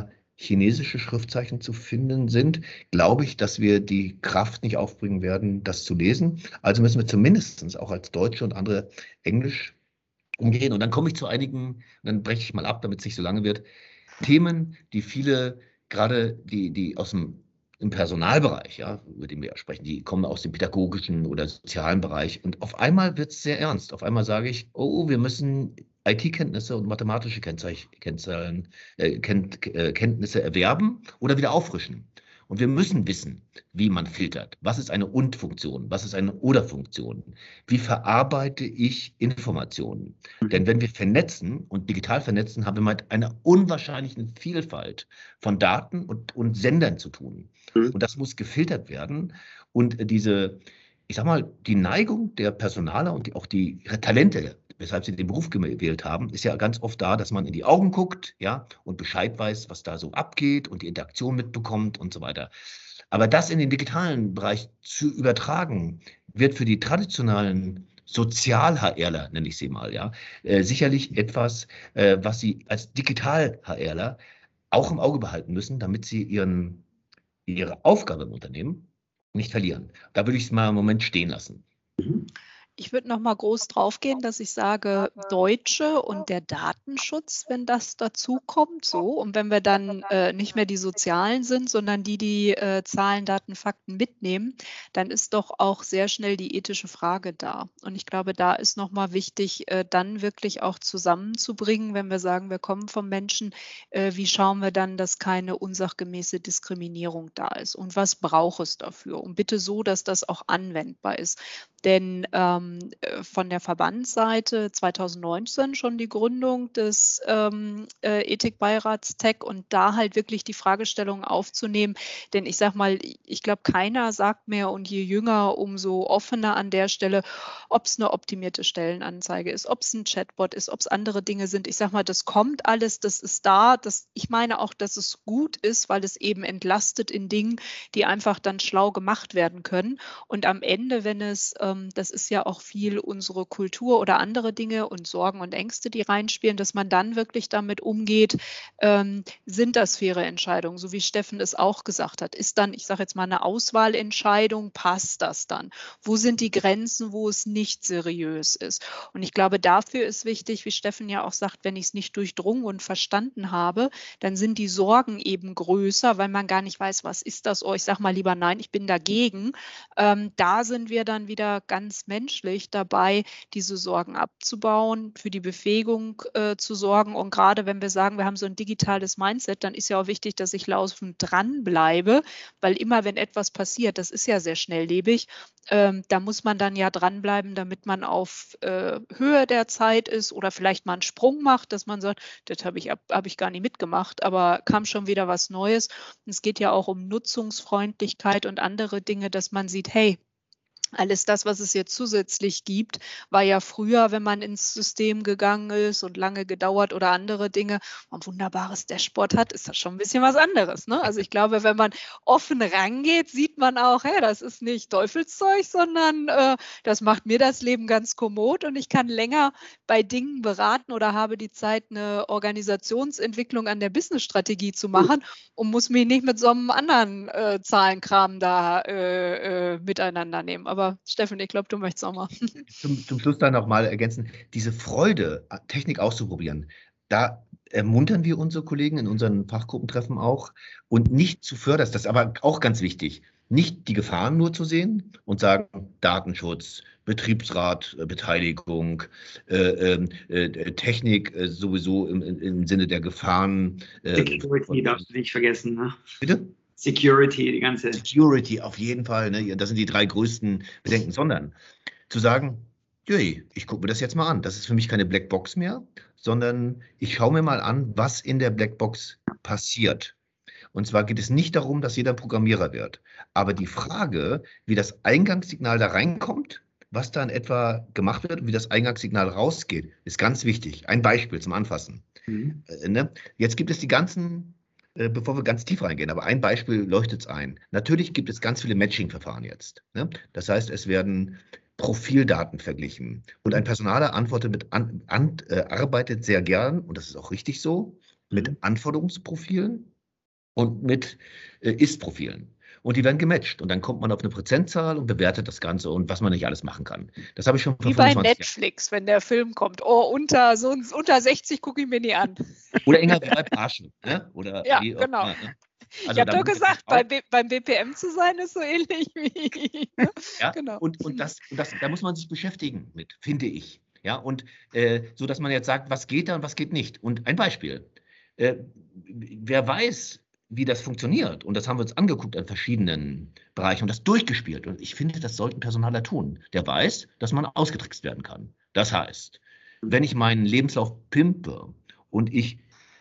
chinesische Schriftzeichen zu finden sind, glaube ich, dass wir die Kraft nicht aufbringen werden, das zu lesen. Also müssen wir zumindest auch als Deutsche und andere Englisch umgehen. Und dann komme ich zu einigen, und dann breche ich mal ab, damit es nicht so lange wird, Themen, die viele, gerade die, die aus dem im Personalbereich, ja, über den wir ja sprechen, die kommen aus dem pädagogischen oder sozialen Bereich. Und auf einmal wird es sehr ernst. Auf einmal sage ich, oh, wir müssen I T-Kenntnisse und mathematische Kennzeich- Kennzahlen, äh, Kennt, äh, Kenntnisse erwerben oder wieder auffrischen. Und wir müssen wissen, wie man filtert. Was ist eine Und-Funktion? Was ist eine Oder-Funktion? Wie verarbeite ich Informationen? Mhm. Denn wenn wir vernetzen und digital vernetzen, haben wir mit einer unwahrscheinlichen Vielfalt von Daten und, und Sendern zu tun. Mhm. Und das muss gefiltert werden. Und diese, ich sag mal, die Neigung der Personaler und die, auch die Talente, weshalb sie den Beruf gewählt haben, ist ja ganz oft da, dass man in die Augen guckt, ja, und Bescheid weiß, was da so abgeht und die Interaktion mitbekommt und so weiter. Aber das in den digitalen Bereich zu übertragen, wird für die traditionellen Sozial-HRler, nenne ich sie mal, ja, äh, sicherlich etwas, äh, was sie als Digital-HRler auch im Auge behalten müssen, damit sie ihren, ihre Aufgabe im Unternehmen nicht verlieren. Da würde ich es mal im Moment stehen lassen. Mhm. Ich würde noch mal groß draufgehen, dass ich sage, Deutsche und der Datenschutz, wenn das dazu kommt, so. Und wenn wir dann äh, nicht mehr die Sozialen sind, sondern die, die äh, Zahlen, Daten, Fakten mitnehmen, dann ist doch auch sehr schnell die ethische Frage da. Und ich glaube, da ist noch mal wichtig, äh, dann wirklich auch zusammenzubringen, wenn wir sagen, wir kommen vom Menschen, äh, wie schauen wir dann, dass keine unsachgemäße Diskriminierung da ist? Und was braucht es dafür? Und bitte so, dass das auch anwendbar ist. Denn ähm, von der Verbandsseite zweitausendneunzehn schon die Gründung des ähm, äh, Ethikbeirats Tech und da halt wirklich die Fragestellung aufzunehmen. Denn ich sage mal, ich glaube, keiner sagt mehr und je jünger, umso offener an der Stelle, ob es eine optimierte Stellenanzeige ist, ob es ein Chatbot ist, ob es andere Dinge sind. Ich sage mal, das kommt alles, das ist da. Das, ich meine auch, dass es gut ist, weil es eben entlastet in Dingen, die einfach dann schlau gemacht werden können. Und am Ende, wenn es ähm, das ist ja auch viel unsere Kultur oder andere Dinge und Sorgen und Ängste, die reinspielen, dass man dann wirklich damit umgeht, ähm, sind das faire Entscheidungen, so wie Steffen es auch gesagt hat. Ist dann, ich sage jetzt mal, eine Auswahlentscheidung, passt das dann? Wo sind die Grenzen, wo es nicht seriös ist? Und ich glaube, dafür ist wichtig, wie Steffen ja auch sagt, wenn ich es nicht durchdrungen und verstanden habe, dann sind die Sorgen eben größer, weil man gar nicht weiß, was ist das? Oh, ich sage mal lieber nein, ich bin dagegen. Ähm, da sind wir dann wieder ganz menschlich dabei, diese Sorgen abzubauen, für die Befähigung äh, zu sorgen. Und gerade wenn wir sagen, wir haben so ein digitales Mindset, dann ist ja auch wichtig, dass ich laufend dranbleibe, weil immer, wenn etwas passiert, das ist ja sehr schnelllebig, ähm, da muss man dann ja dranbleiben, damit man auf äh, Höhe der Zeit ist oder vielleicht mal einen Sprung macht, dass man sagt, das habe ich, hab ich gar nicht mitgemacht, aber kam schon wieder was Neues. Und es geht ja auch um Nutzungsfreundlichkeit und andere Dinge, dass man sieht, hey, alles das, was es jetzt zusätzlich gibt, war ja früher, wenn man ins System gegangen ist und lange gedauert oder andere Dinge, ein wunderbares Dashboard hat, ist das schon ein bisschen was anderes. Ne? Also ich glaube, wenn man offen rangeht, sieht man auch, hey, das ist nicht Teufelszeug, sondern äh, das macht mir das Leben ganz kommod und ich kann länger bei Dingen beraten oder habe die Zeit, eine Organisationsentwicklung an der Businessstrategie zu machen und muss mich nicht mit so einem anderen äh, Zahlenkram da äh, äh, miteinander nehmen. Aber Aber Steffen, ich glaube, du möchtest auch mal. Zum, zum Schluss dann noch mal ergänzen, diese Freude, Technik auszuprobieren, da ermuntern wir unsere Kollegen in unseren Fachgruppentreffen auch und nicht zu fördern, das ist aber auch ganz wichtig, nicht die Gefahren nur zu sehen und sagen, Datenschutz, Betriebsrat, Beteiligung, äh, äh, Technik äh, sowieso im, im Sinne der Gefahren. Äh, Security darfst du nicht vergessen. Ne? Bitte? Security, die ganze. Security, auf jeden Fall. Ne? Das sind die drei größten Bedenken, sondern zu sagen, jui, ich gucke mir das jetzt mal an. Das ist für mich keine Blackbox mehr, sondern ich schaue mir mal an, was in der Blackbox passiert. Und zwar geht es nicht darum, dass jeder Programmierer wird. Aber die Frage, wie das Eingangssignal da reinkommt, was da in etwa gemacht wird und wie das Eingangssignal rausgeht, ist ganz wichtig. Ein Beispiel zum Anfassen. Mhm. Äh, ne? Jetzt gibt es die ganzen bevor wir ganz tief reingehen, aber ein Beispiel leuchtet es ein. Natürlich gibt es ganz viele Matching-Verfahren jetzt. Ne? Das heißt, es werden Profildaten verglichen. Und ein Personaler antwortet mit an, an, äh, arbeitet sehr gern, und das ist auch richtig so, mit Anforderungsprofilen und mit äh, Ist-Profilen. Und die werden gematcht. Und dann kommt man auf eine Prozentzahl und bewertet das Ganze und was man nicht alles machen kann. Das habe ich schon vor Wie bei fünfundzwanzig Netflix, wenn der Film kommt. Oh, unter, so, unter sechzig gucke ich mir nie an. Oder Inga wie bei Parship, ne? Oder Ja, wie auch genau. immer, ne? Ich Also habe da doch muss ich gesagt, auch- bei B, beim B P M zu sein ist so ähnlich wie. Ne? Ja, Genau. und, und, das, und das, da muss man sich beschäftigen mit, finde ich. Ja, und äh, so, dass man jetzt sagt, was geht da und was geht nicht. Und ein Beispiel. Äh, wer weiß, wie das funktioniert, und das haben wir uns angeguckt an verschiedenen Bereichen und das durchgespielt. Und ich finde, das sollten Personaler tun. Der weiß, dass man ausgetrickst werden kann. Das heißt, wenn ich meinen Lebenslauf pimpe und ich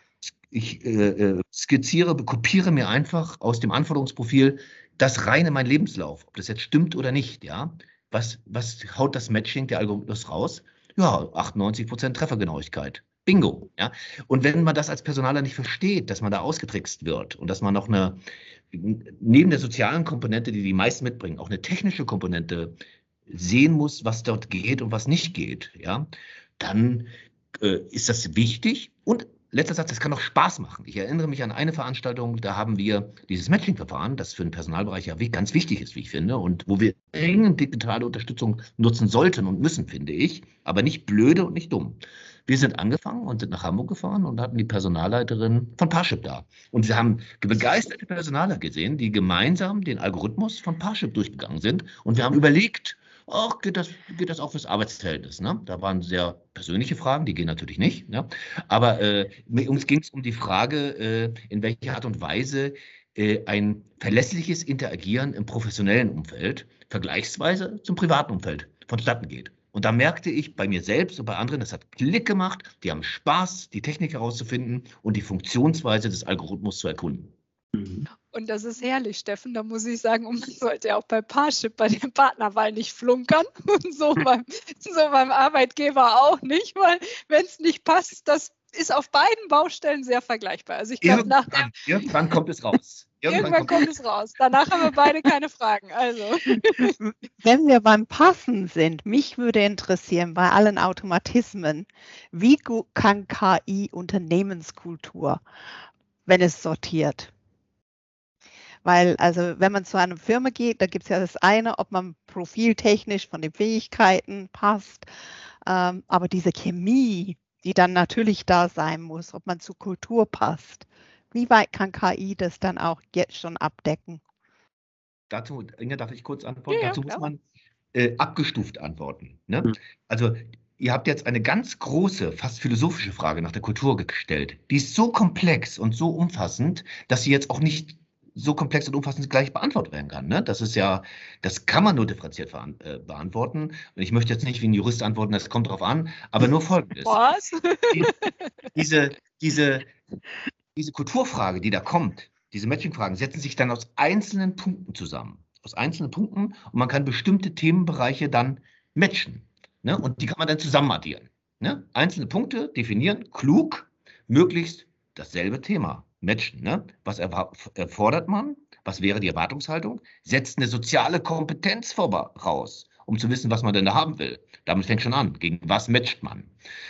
Ich äh, skizziere, kopiere mir einfach aus dem Anforderungsprofil das reine mein Lebenslauf, ob das jetzt stimmt oder nicht, ja. Was, was haut das Matching, der Algorithmus raus? Ja, achtundneunzig Prozent Treffergenauigkeit. Bingo, ja. Und wenn man das als Personaler nicht versteht, dass man da ausgetrickst wird und dass man noch eine, neben der sozialen Komponente, die die meisten mitbringen, auch eine technische Komponente sehen muss, was dort geht und was nicht geht, ja, dann äh, ist das wichtig. Und letzter Satz, das kann auch Spaß machen. Ich erinnere mich an eine Veranstaltung, da haben wir dieses Matching-Verfahren, das für den Personalbereich ja ganz wichtig ist, wie ich finde, und wo wir dringend digitale Unterstützung nutzen sollten und müssen, finde ich, aber nicht blöde und nicht dumm. Wir sind angefangen und sind nach Hamburg gefahren und hatten die Personalleiterin von Parship da. Und wir haben begeisterte Personaler gesehen, die gemeinsam den Algorithmus von Parship durchgegangen sind. Und wir haben überlegt, ach, geht das, geht das auch fürs Arbeitsverhältnis? Ne? Da waren sehr persönliche Fragen, die gehen natürlich nicht. Ne? Aber äh, uns ging es um die Frage, äh, in welcher Art und Weise äh, ein verlässliches Interagieren im professionellen Umfeld vergleichsweise zum privaten Umfeld vonstatten geht. Und da merkte ich bei mir selbst und bei anderen, das hat Klick gemacht, die haben Spaß, die Technik herauszufinden und die Funktionsweise des Algorithmus zu erkunden. Und das ist herrlich, Steffen. Da muss ich sagen, und man sollte ja auch bei Parship, bei der Partnerwahl nicht flunkern und so beim, so beim Arbeitgeber auch nicht, weil wenn es nicht passt, das ist auf beiden Baustellen sehr vergleichbar. Also ich glaube, nach der, irgendwann kommt es raus. Irgendwann, irgendwann kommt es raus. Danach haben wir beide keine Fragen. Also. Wenn wir beim Passen sind, mich würde interessieren, bei allen Automatismen, wie gut kann K I Unternehmenskultur, wenn es sortiert? Weil, also, wenn man zu einer Firma geht, da gibt es ja das eine, ob man profiltechnisch von den Fähigkeiten passt, ähm, aber diese Chemie, die dann natürlich da sein muss, ob man zur Kultur passt. Wie weit kann K I das dann auch jetzt schon abdecken? Dazu, Inga, darf ich kurz antworten? Ja, Dazu klar. muss man äh, abgestuft antworten. Ne? Mhm. Also, ihr habt jetzt eine ganz große, fast philosophische Frage nach der Kultur gestellt. Die ist so komplex und so umfassend, dass sie jetzt auch nicht so komplex und umfassend gleich beantwortet werden kann. Ne? Das ist ja, das kann man nur differenziert äh, beantworten. Und ich möchte jetzt nicht wie ein Jurist antworten, das kommt drauf an, aber nur Folgendes. Was? Die, diese, diese, diese Kulturfrage, die da kommt, diese Matching-Fragen, setzen sich dann aus einzelnen Punkten zusammen. Aus einzelnen Punkten und man kann bestimmte Themenbereiche dann matchen. Ne? Und die kann man dann zusammen addieren. Ne? Einzelne Punkte definieren, klug, möglichst dasselbe Thema. Matchen. Ne? Was erfordert man? Was wäre die Erwartungshaltung? Setzt eine soziale Kompetenz voraus, um zu wissen, was man denn da haben will. Damit fängt schon an. Gegen was matcht man?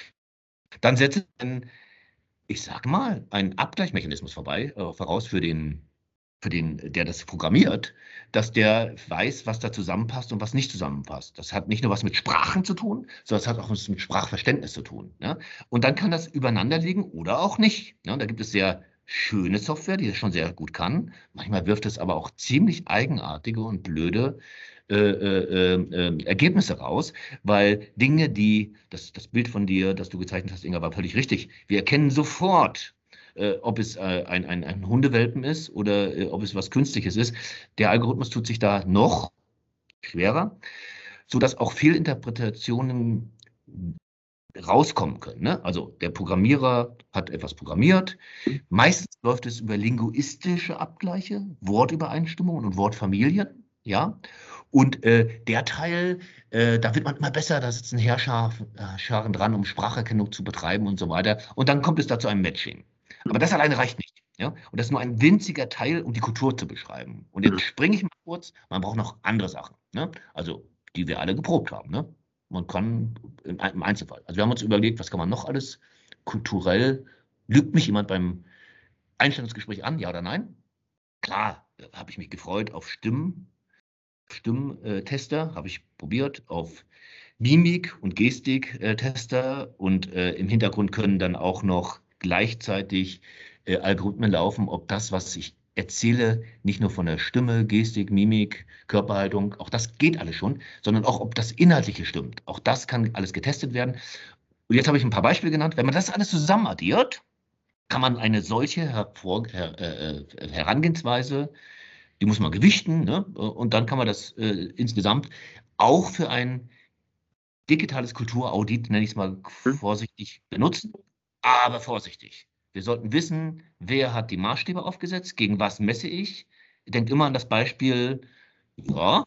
Dann setzt ein, ich sag mal, einen Abgleichmechanismus vorbei, äh, voraus für den, für den, der das programmiert, dass der weiß, was da zusammenpasst und was nicht zusammenpasst. Das hat nicht nur was mit Sprachen zu tun, sondern es hat auch was mit Sprachverständnis zu tun. Ne? Und dann kann das übereinander liegen oder auch nicht. Ne? Da gibt es sehr schöne Software, die das schon sehr gut kann. Manchmal wirft es aber auch ziemlich eigenartige und blöde äh, äh, äh, Ergebnisse raus, weil Dinge, die, das, das Bild von dir, das du gezeichnet hast, Inga, war völlig richtig. Wir erkennen sofort, äh, ob es äh, ein, ein, ein Hundewelpen ist oder äh, ob es was Künstliches ist. Der Algorithmus tut sich da noch schwerer, sodass auch Fehlinterpretationen rauskommen können. Ne? Also der Programmierer hat etwas programmiert. Meistens läuft es über linguistische Abgleiche, Wortübereinstimmungen und Wortfamilien. Ja? Und äh, der Teil, äh, da wird man immer besser, da sitzen Heerscharen dran, um Spracherkennung zu betreiben und so weiter. Und dann kommt es da zu einem Matching. Aber das alleine reicht nicht. Ja? Und das ist nur ein winziger Teil, um die Kultur zu beschreiben. Und jetzt springe ich mal kurz, man braucht noch andere Sachen. Ne? Also die wir alle geprobt haben. Ne? Man kann im Einzelfall. Also wir haben uns überlegt, was kann man noch alles kulturell, lügt mich jemand beim Einstellungsgespräch an, ja oder nein? Klar, habe ich mich gefreut auf Stimmen, Stimmtester, habe ich probiert, auf Mimik- und Gestik-Tester und äh, im Hintergrund können dann auch noch gleichzeitig äh, Algorithmen laufen, ob das, was ich erzähle, nicht nur von der Stimme, Gestik, Mimik, Körperhaltung, auch das geht alles schon, sondern auch, ob das Inhaltliche stimmt. Auch das kann alles getestet werden. Und jetzt habe ich ein paar Beispiele genannt. Wenn man das alles zusammen addiert, kann man eine solche Hervor her äh, Herangehensweise, die muss man gewichten, ne? Und dann kann man das äh, insgesamt auch für ein digitales Kulturaudit, nenne ich es mal vorsichtig, benutzen, aber vorsichtig. Wir sollten wissen, wer hat die Maßstäbe aufgesetzt, gegen was messe ich. Denkt immer an das Beispiel, ja,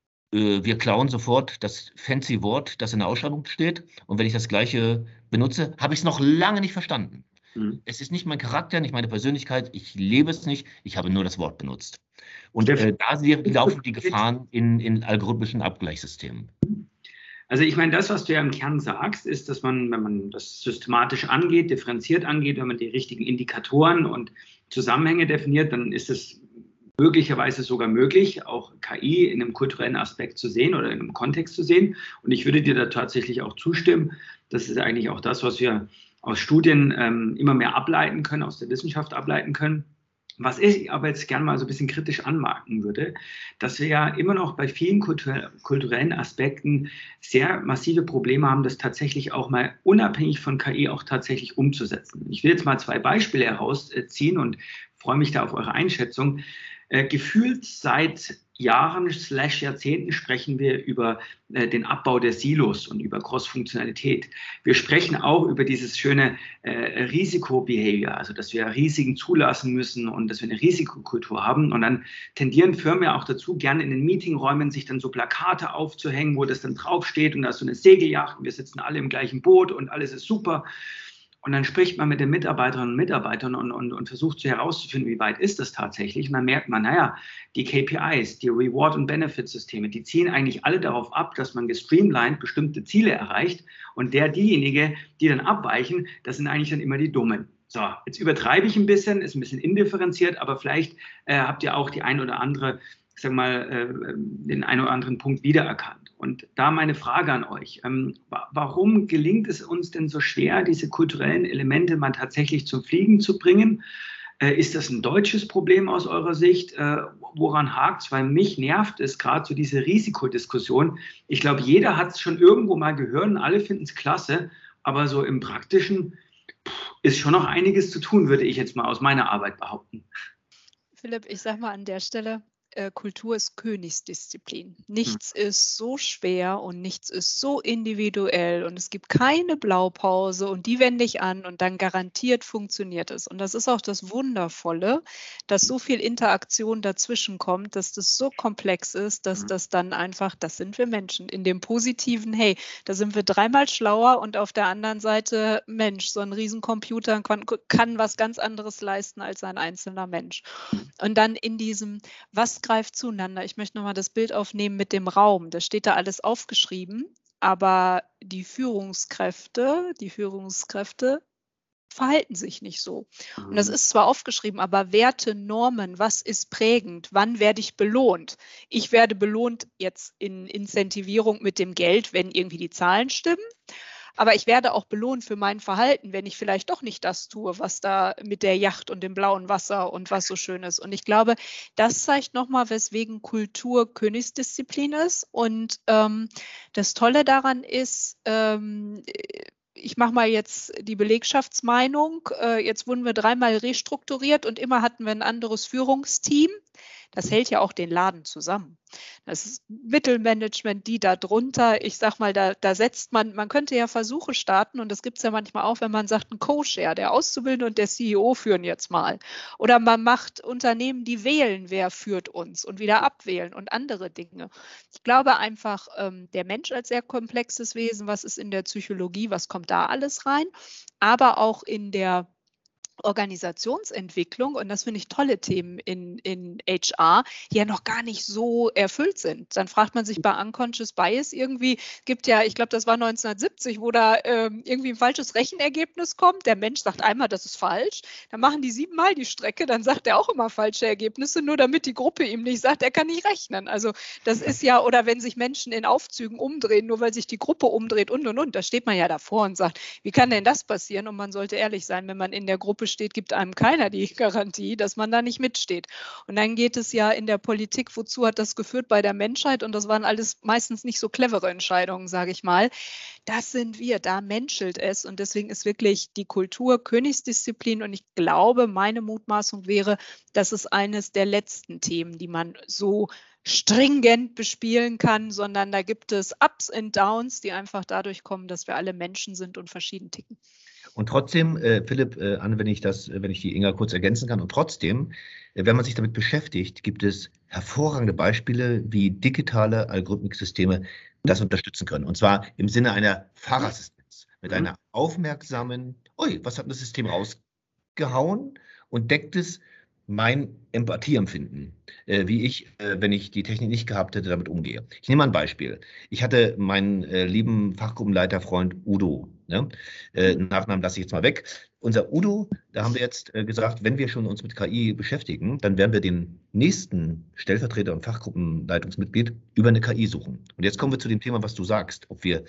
äh, wir klauen sofort das fancy Wort, das in der Ausschreibung steht. Und wenn ich das gleiche benutze, habe ich es noch lange nicht verstanden. Mhm. Es ist nicht mein Charakter, nicht meine Persönlichkeit. Ich lebe es nicht. Ich habe nur das Wort benutzt. Und äh, da laufen die Gefahren in, in algorithmischen Abgleichssystemen. Also ich meine, das, was du ja im Kern sagst, ist, dass man, wenn man das systematisch angeht, differenziert angeht, wenn man die richtigen Indikatoren und Zusammenhänge definiert, dann ist es möglicherweise sogar möglich, auch K I in einem kulturellen Aspekt zu sehen oder in einem Kontext zu sehen. Und ich würde dir da tatsächlich auch zustimmen. Das ist eigentlich auch das, was wir aus Studien ähm, immer mehr ableiten können, aus der Wissenschaft ableiten können. Was ich aber jetzt gerne mal so ein bisschen kritisch anmerken würde, dass wir ja immer noch bei vielen kulturellen Aspekten sehr massive Probleme haben, das tatsächlich auch mal unabhängig von K I auch tatsächlich umzusetzen. Ich will jetzt mal zwei Beispiele herausziehen und freue mich da auf eure Einschätzung. Äh, gefühlt seit Jahren slash Jahrzehnten sprechen wir über äh, den Abbau der Silos und über Cross-Funktionalität. Wir sprechen auch über dieses schöne äh, Risikobehavior, also dass wir Risiken zulassen müssen und dass wir eine Risikokultur haben. Und dann tendieren Firmen ja auch dazu, gerne in den Meetingräumen sich dann so Plakate aufzuhängen, wo das dann draufsteht und da ist so eine Segelyacht und wir sitzen alle im gleichen Boot und alles ist super. Und dann spricht man mit den Mitarbeiterinnen und Mitarbeitern und, und, und versucht so herauszufinden, wie weit ist das tatsächlich. Und dann merkt man, naja, die K P Is, die Reward- und Benefit-Systeme, die ziehen eigentlich alle darauf ab, dass man gestreamlined bestimmte Ziele erreicht. Und der, diejenige, die dann abweichen, das sind eigentlich dann immer die Dummen. So, jetzt übertreibe ich ein bisschen, ist ein bisschen indifferenziert, aber vielleicht äh, habt ihr auch die ein oder andere, ich sag mal, äh, den einen oder anderen Punkt wiedererkannt. Und da meine Frage an euch, ähm, warum gelingt es uns denn so schwer, diese kulturellen Elemente mal tatsächlich zum Fliegen zu bringen? Äh, ist das ein deutsches Problem aus eurer Sicht? Äh, woran hakt es? Weil mich nervt es gerade so diese Risikodiskussion. Ich glaube, jeder hat es schon irgendwo mal gehört und alle finden es klasse, aber so im Praktischen pff, ist schon noch einiges zu tun, würde ich jetzt mal aus meiner Arbeit behaupten. Philipp, ich sage mal an der Stelle, äh, Kultur ist Königsdisziplin. Nichts hm. ist so schwer und nichts ist so individuell und es gibt keine Blaupause und die wende ich an und dann garantiert funktioniert es. Und das ist auch das Wundervolle, dass so viel Interaktion dazwischen kommt, dass das so komplex ist, dass hm. das dann einfach, das sind wir Menschen, in dem positiven, hey, da sind wir dreimal schlauer und auf der anderen Seite, Mensch, so ein Riesencomputer kann, kann was ganz anderes leisten als ein einzelner Mensch. Und dann in diesem, was greift zueinander? Ich möchte nochmal das Bild aufnehmen mit dem Raum. Da steht da alles aufgeschrieben, aber die Führungskräfte, die Führungskräfte verhalten sich nicht so. Und das ist zwar aufgeschrieben, aber Werte, Normen, was ist prägend? Wann werde ich belohnt? Ich werde belohnt jetzt in Incentivierung mit dem Geld, wenn irgendwie die Zahlen stimmen. Aber ich werde auch belohnt für mein Verhalten, wenn ich vielleicht doch nicht das tue, was da mit der Yacht und dem blauen Wasser und was so schön ist. Und ich glaube, das zeigt nochmal, weswegen Kultur Königsdisziplin ist. Und ähm, das Tolle daran ist, ähm, ich mache mal jetzt die Belegschaftsmeinung. Äh, jetzt wurden wir dreimal restrukturiert und immer hatten wir ein anderes Führungsteam. Das hält ja auch den Laden zusammen. Das ist Mittelmanagement, die da drunter. Ich sag mal, da, da setzt man, man könnte ja Versuche starten und das gibt es ja manchmal auch, wenn man sagt, ein Co-Share, der Auszubildende und der C E O führen jetzt mal. Oder man macht Unternehmen, die wählen, wer führt uns und wieder abwählen und andere Dinge. Ich glaube einfach, ähm, der Mensch als sehr komplexes Wesen, was ist in der Psychologie, was kommt da alles rein, aber auch in der Organisationsentwicklung, und das finde ich tolle Themen in, in H R, die ja noch gar nicht so erfüllt sind. Dann fragt man sich bei Unconscious Bias irgendwie, gibt ja, ich glaube, das war neunzehnhundertsiebzig, wo da ähm, irgendwie ein falsches Rechenergebnis kommt. Der Mensch sagt einmal, das ist falsch, dann machen die siebenmal die Strecke, dann sagt er auch immer falsche Ergebnisse, nur damit die Gruppe ihm nicht sagt, er kann nicht rechnen. Also das ist ja, oder wenn sich Menschen in Aufzügen umdrehen, nur weil sich die Gruppe umdreht und und und, da steht man ja davor und sagt, wie kann denn das passieren? Und man sollte ehrlich sein, wenn man in der Gruppe steht, gibt einem keiner die Garantie, dass man da nicht mitsteht. Und dann geht es ja in der Politik, wozu hat das geführt bei der Menschheit? Und das waren alles meistens nicht so clevere Entscheidungen, sage ich mal. Das sind wir, da menschelt es. Und deswegen ist wirklich die Kultur Königsdisziplin. Und ich glaube, meine Mutmaßung wäre, das ist eines der letzten Themen, die man so stringent bespielen kann, sondern da gibt es Ups und Downs, die einfach dadurch kommen, dass wir alle Menschen sind und verschieden ticken. Und trotzdem, äh, Philipp, äh, Anne, wenn ich das, wenn ich die Inga kurz ergänzen kann, und trotzdem, äh, wenn man sich damit beschäftigt, gibt es hervorragende Beispiele, wie digitale Algorithmiksysteme das unterstützen können. Und zwar im Sinne einer Fahrassistenz, mit einer aufmerksamen, ui, was hat das System rausgehauen und deckt es mein Empathieempfinden, äh, wie ich, äh, wenn ich die Technik nicht gehabt hätte, damit umgehe. Ich nehme mal ein Beispiel. Ich hatte meinen äh, lieben Fachgruppenleiterfreund Udo, ne? äh, Nachnamen lasse ich jetzt mal weg. Unser Udo, da haben wir jetzt äh, gesagt, wenn wir schon uns mit K I beschäftigen, dann werden wir den nächsten Stellvertreter und Fachgruppenleitungsmitglied über eine K I suchen. Und jetzt kommen wir zu dem Thema, was du sagst, ob wir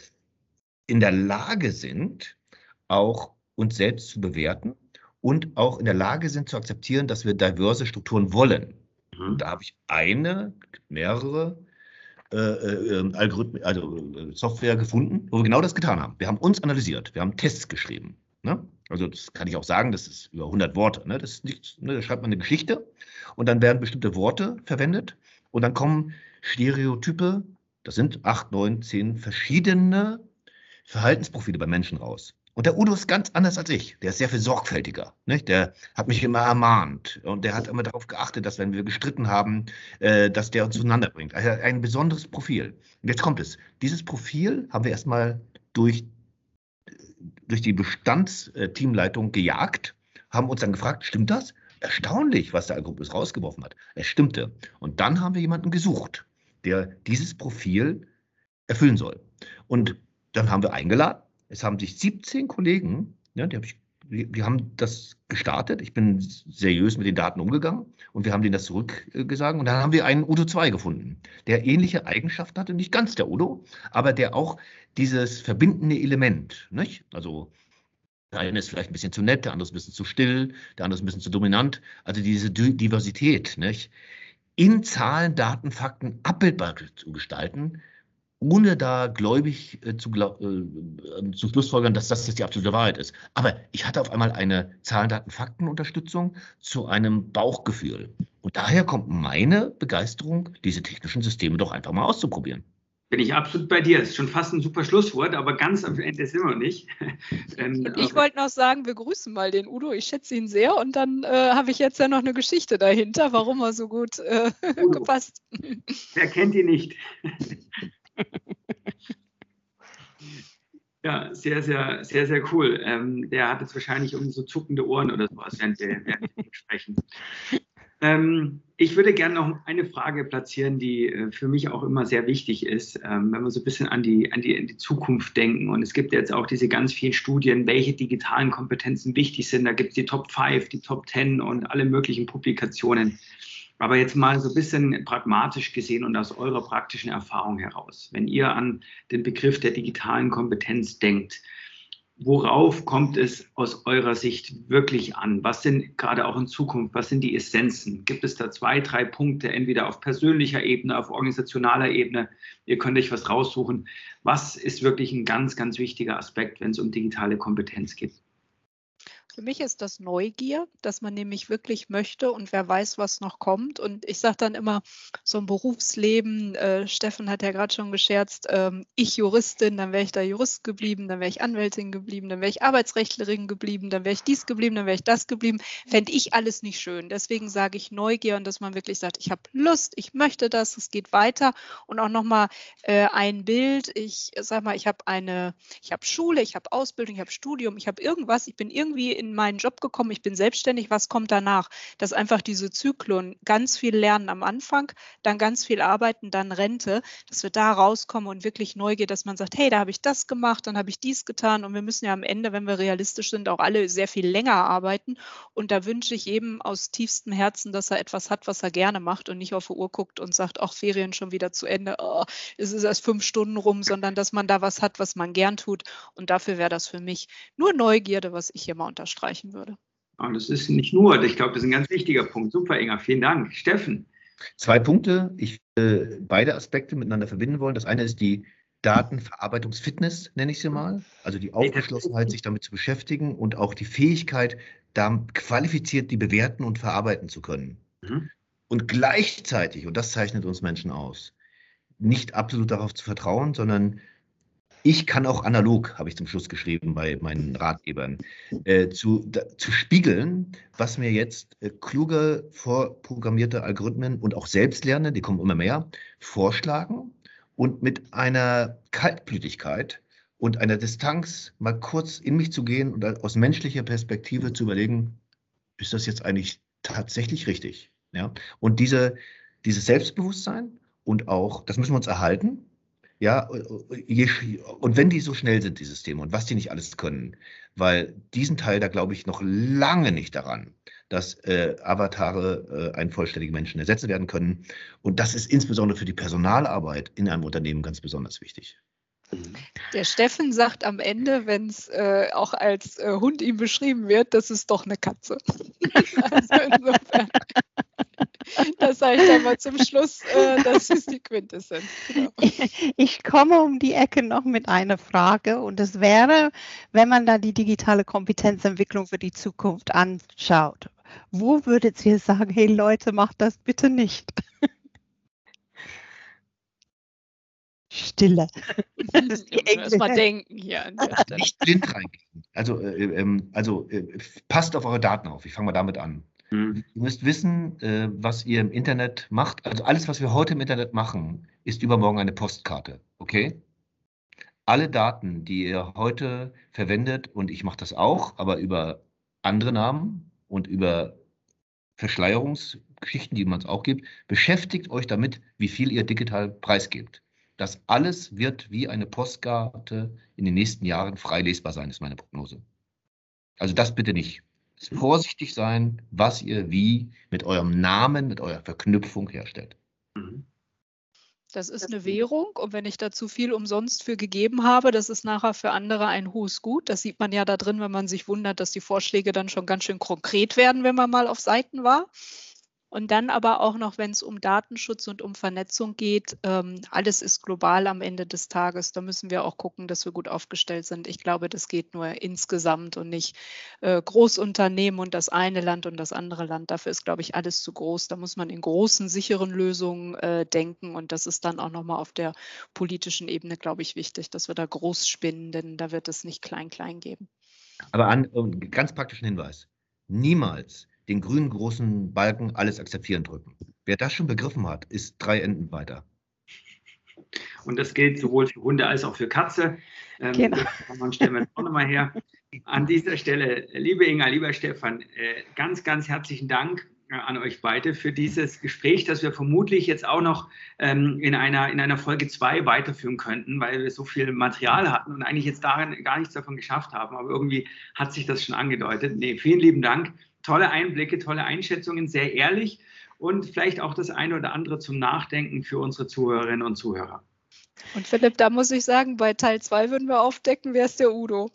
in der Lage sind, auch uns selbst zu bewerten und auch in der Lage sind zu akzeptieren, dass wir diverse Strukturen wollen. Mhm. Und da habe ich eine, mehrere äh, äh, Algorithmen, also äh, Software gefunden, wo wir genau das getan haben. Wir haben uns analysiert, wir haben Tests geschrieben. Ne? Also das kann ich auch sagen, das ist über hundert Worte. Ne? Das ist nicht, ne? Da schreibt man eine Geschichte und dann werden bestimmte Worte verwendet und dann kommen Stereotype, das sind acht, neun, zehn verschiedene Verhaltensprofile bei Menschen raus. Und der Udo ist ganz anders als ich. Der ist sehr viel sorgfältiger. Nicht? Der hat mich immer ermahnt. Und der hat immer darauf geachtet, dass, wenn wir gestritten haben, äh, dass der uns zueinander bringt. Also ein besonderes Profil. Und jetzt kommt es. Dieses Profil haben wir erstmal durch, durch die Bestandsteamleitung gejagt, haben uns dann gefragt, stimmt das? Erstaunlich, was der Algorithmus rausgeworfen hat. Es stimmte. Und dann haben wir jemanden gesucht, der dieses Profil erfüllen soll. Und dann haben wir eingeladen. Es haben sich siebzehn Kollegen, ja, die, hab ich, die, die haben das gestartet. Ich bin seriös mit den Daten umgegangen und wir haben denen das zurückgesagt. Und dann haben wir einen Udo zwei gefunden, der ähnliche Eigenschaften hatte, nicht ganz der Udo, aber der auch dieses verbindende Element, nicht? Also der eine ist vielleicht ein bisschen zu nett, der andere ist ein bisschen zu still, der andere ist ein bisschen zu dominant. Also diese Diversität, nicht? In Zahlen, Daten, Fakten abbildbar zu gestalten, ohne da gläubig äh, zu, äh, zu schlussfolgern, dass das jetzt die absolute Wahrheit ist. Aber ich hatte auf einmal eine Zahlen, Daten, Fakten-Unterstützung zu einem Bauchgefühl. Und daher kommt meine Begeisterung, diese technischen Systeme doch einfach mal auszuprobieren. Bin ich absolut bei dir. Das ist schon fast ein super Schlusswort, aber ganz am Ende sind wir nicht. ähm, und ich wollte noch sagen, wir grüßen mal den Udo. Ich schätze ihn sehr. Und dann äh, habe ich jetzt ja noch eine Geschichte dahinter, warum er so gut äh, gepasst. Wer kennt ihn nicht? Ja, sehr, sehr, sehr, sehr cool. Ähm, der hat jetzt wahrscheinlich irgendwie so zuckende Ohren oder sowas, während wir, während wir sprechen. Ähm, ich würde gerne noch eine Frage platzieren, die äh, für mich auch immer sehr wichtig ist, ähm, wenn wir so ein bisschen an die, an, die, an die Zukunft denken. Und es gibt jetzt auch diese ganz vielen Studien, welche digitalen Kompetenzen wichtig sind. Da gibt es die Top fünf, die Top zehn und alle möglichen Publikationen. Aber jetzt mal so ein bisschen pragmatisch gesehen und aus eurer praktischen Erfahrung heraus, wenn ihr an den Begriff der digitalen Kompetenz denkt, worauf kommt es aus eurer Sicht wirklich an? Was sind gerade auch in Zukunft, was sind die Essenzen? Gibt es da zwei, drei Punkte, entweder auf persönlicher Ebene, auf organisationaler Ebene? Ihr könnt euch was raussuchen. Was ist wirklich ein ganz, ganz wichtiger Aspekt, wenn es um digitale Kompetenz geht? Für mich ist das Neugier, dass man nämlich wirklich möchte und wer weiß, was noch kommt. Und ich sage dann immer, so ein Berufsleben, äh, Steffen hat ja gerade schon gescherzt, ähm, ich Juristin, dann wäre ich da Jurist geblieben, dann wäre ich Anwältin geblieben, dann wäre ich Arbeitsrechtlerin geblieben, dann wäre ich dies geblieben, dann wäre ich das geblieben. Fände ich alles nicht schön. Deswegen sage ich Neugier und dass man wirklich sagt, ich habe Lust, ich möchte das, es geht weiter. Und auch nochmal äh, ein Bild, ich sage mal, ich habe eine, ich habe Schule, ich habe Ausbildung, ich habe Studium, ich habe irgendwas, ich bin irgendwie in in meinen Job gekommen, ich bin selbstständig, was kommt danach? Dass einfach diese Zyklen, ganz viel lernen am Anfang, dann ganz viel arbeiten, dann Rente, dass wir da rauskommen und wirklich Neugier, dass man sagt, hey, da habe ich das gemacht, dann habe ich dies getan und wir müssen ja am Ende, wenn wir realistisch sind, auch alle sehr viel länger arbeiten und da wünsche ich jedem aus tiefstem Herzen, dass er etwas hat, was er gerne macht und nicht auf die Uhr guckt und sagt, ach, Ferien schon wieder zu Ende, oh, es ist erst fünf Stunden rum, sondern dass man da was hat, was man gern tut und dafür wäre das für mich nur Neugierde, was ich hier mal unterstreichen würde. Und das ist nicht nur, ich glaube, das ist ein ganz wichtiger Punkt. Super, Inga, vielen Dank. Steffen? Zwei Punkte, ich äh, beide Aspekte miteinander verbinden wollen. Das eine ist die Datenverarbeitungsfitness, nenne ich sie mal, also die Aufgeschlossenheit, sich damit zu beschäftigen und auch die Fähigkeit, da qualifiziert die bewerten und verarbeiten zu können. Mhm. Und gleichzeitig, und das zeichnet uns Menschen aus, nicht absolut darauf zu vertrauen, sondern ich kann auch analog, habe ich zum Schluss geschrieben bei meinen Ratgebern, äh, zu, da, zu spiegeln, was mir jetzt äh, kluge, vorprogrammierte Algorithmen und auch Selbstlernende, die kommen immer mehr, vorschlagen und mit einer Kaltblütigkeit und einer Distanz mal kurz in mich zu gehen und aus menschlicher Perspektive zu überlegen, ist das jetzt eigentlich tatsächlich richtig? Ja? Und diese, dieses Selbstbewusstsein und auch, das müssen wir uns erhalten, ja, und wenn die so schnell sind, die Systeme, und was die nicht alles können, weil diesen Teil, da glaube ich noch lange nicht daran, dass äh, Avatare äh, einen vollständigen Menschen ersetzen werden können. Und das ist insbesondere für die Personalarbeit in einem Unternehmen ganz besonders wichtig. Der Steffen sagt am Ende, wenn es äh, auch als äh, Hund ihm beschrieben wird, das ist doch eine Katze. Also insofern. Das sage ich dann mal zum Schluss, äh, das ist die Quintessenz. Genau. Ich komme um die Ecke noch mit einer Frage und das wäre, wenn man da die digitale Kompetenzentwicklung für die Zukunft anschaut, wo würdet ihr sagen, hey Leute, macht das bitte nicht? Stille. Erstmal denken hier an der Stelle. Nicht blind reingehen. Also, äh, ähm, also äh, passt auf eure Daten auf. Ich fange mal damit an. Ihr müsst wissen, äh, was ihr im Internet macht. Also alles, was wir heute im Internet machen, ist übermorgen eine Postkarte. Okay? Alle Daten, die ihr heute verwendet, und ich mache das auch, aber über andere Namen und über Verschleierungsgeschichten, die man es auch gibt, beschäftigt euch damit, wie viel ihr digital preisgebt. Das alles wird wie eine Postkarte in den nächsten Jahren frei lesbar sein, ist meine Prognose. Also das bitte nicht. Vorsichtig sein, was ihr wie mit eurem Namen, mit eurer Verknüpfung herstellt. Das ist eine Währung und wenn ich dazu viel umsonst für gegeben habe, das ist nachher für andere ein hohes Gut. Das sieht man ja da drin, wenn man sich wundert, dass die Vorschläge dann schon ganz schön konkret werden, wenn man mal auf Seiten war. Und dann aber auch noch, wenn es um Datenschutz und um Vernetzung geht, ähm, alles ist global am Ende des Tages. Da müssen wir auch gucken, dass wir gut aufgestellt sind. Ich glaube, das geht nur insgesamt und nicht äh, Großunternehmen und das eine Land und das andere Land. Dafür ist, glaube ich, alles zu groß. Da muss man in großen, sicheren Lösungen äh, denken. Und das ist dann auch nochmal auf der politischen Ebene, glaube ich, wichtig, dass wir da groß spinnen, denn da wird es nicht klein-klein geben. Aber an, um, ganz praktischen Hinweis. Niemals den grünen großen Balken alles akzeptieren drücken. Wer das schon begriffen hat, ist drei Enden weiter. Und das gilt sowohl für Hunde als auch für Katze. Ähm, genau. Das stellen wir auch nochmal her. An dieser Stelle, liebe Inga, lieber Stefan, äh, ganz, ganz herzlichen Dank äh, an euch beide für dieses Gespräch, das wir vermutlich jetzt auch noch ähm, in einer, in einer Folge zwei weiterführen könnten, weil wir so viel Material hatten und eigentlich jetzt darin gar nichts davon geschafft haben. Aber irgendwie hat sich das schon angedeutet. Nee, vielen lieben Dank. Tolle Einblicke, tolle Einschätzungen, sehr ehrlich und vielleicht auch das eine oder andere zum Nachdenken für unsere Zuhörerinnen und Zuhörer. Und Philipp, da muss ich sagen, bei Teil zwei würden wir aufdecken, wer ist der Udo?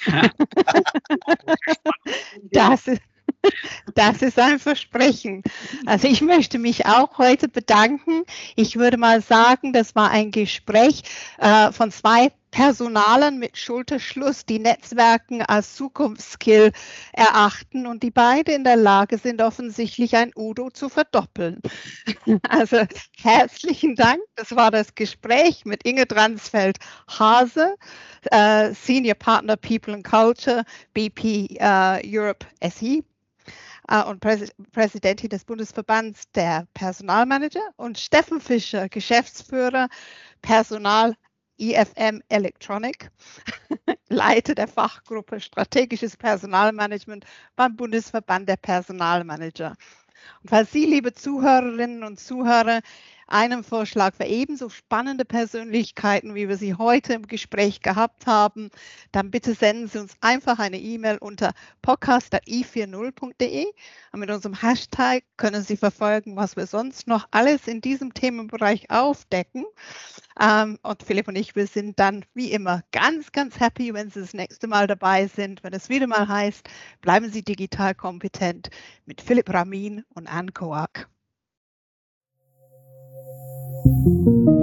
Das ist, das ist ein Versprechen. Also ich möchte mich auch heute bedanken. Ich würde mal sagen, das war ein Gespräch äh, von zwei Personalern mit Schulterschluss, die Netzwerken als Zukunftsskill erachten und die beide in der Lage sind, offensichtlich ein Udo zu verdoppeln. Also herzlichen Dank. Das war das Gespräch mit Inge Dransfeld-Hase, äh, Senior Partner People and Culture, B P äh, Europe S I äh, und Präs- Präsidentin des Bundesverbands der Personalmanager und Steffen Fischer, Geschäftsführer Personal I F M Electronic, Leiter der Fachgruppe Strategisches Personalmanagement beim Bundesverband der Personalmanager. Und falls Sie, liebe Zuhörerinnen und Zuhörer, einen Vorschlag für ebenso spannende Persönlichkeiten, wie wir sie heute im Gespräch gehabt haben, dann bitte senden Sie uns einfach eine E-Mail unter podcast at i vierzig punkt de. Und mit unserem Hashtag können Sie verfolgen, was wir sonst noch alles in diesem Themenbereich aufdecken. Ähm, und Philipp und ich, wir sind dann wie immer ganz, ganz happy, wenn Sie das nächste Mal dabei sind, wenn es wieder mal heißt, bleiben Sie digital kompetent mit Philipp Ramin und Anne Koak. Thank you.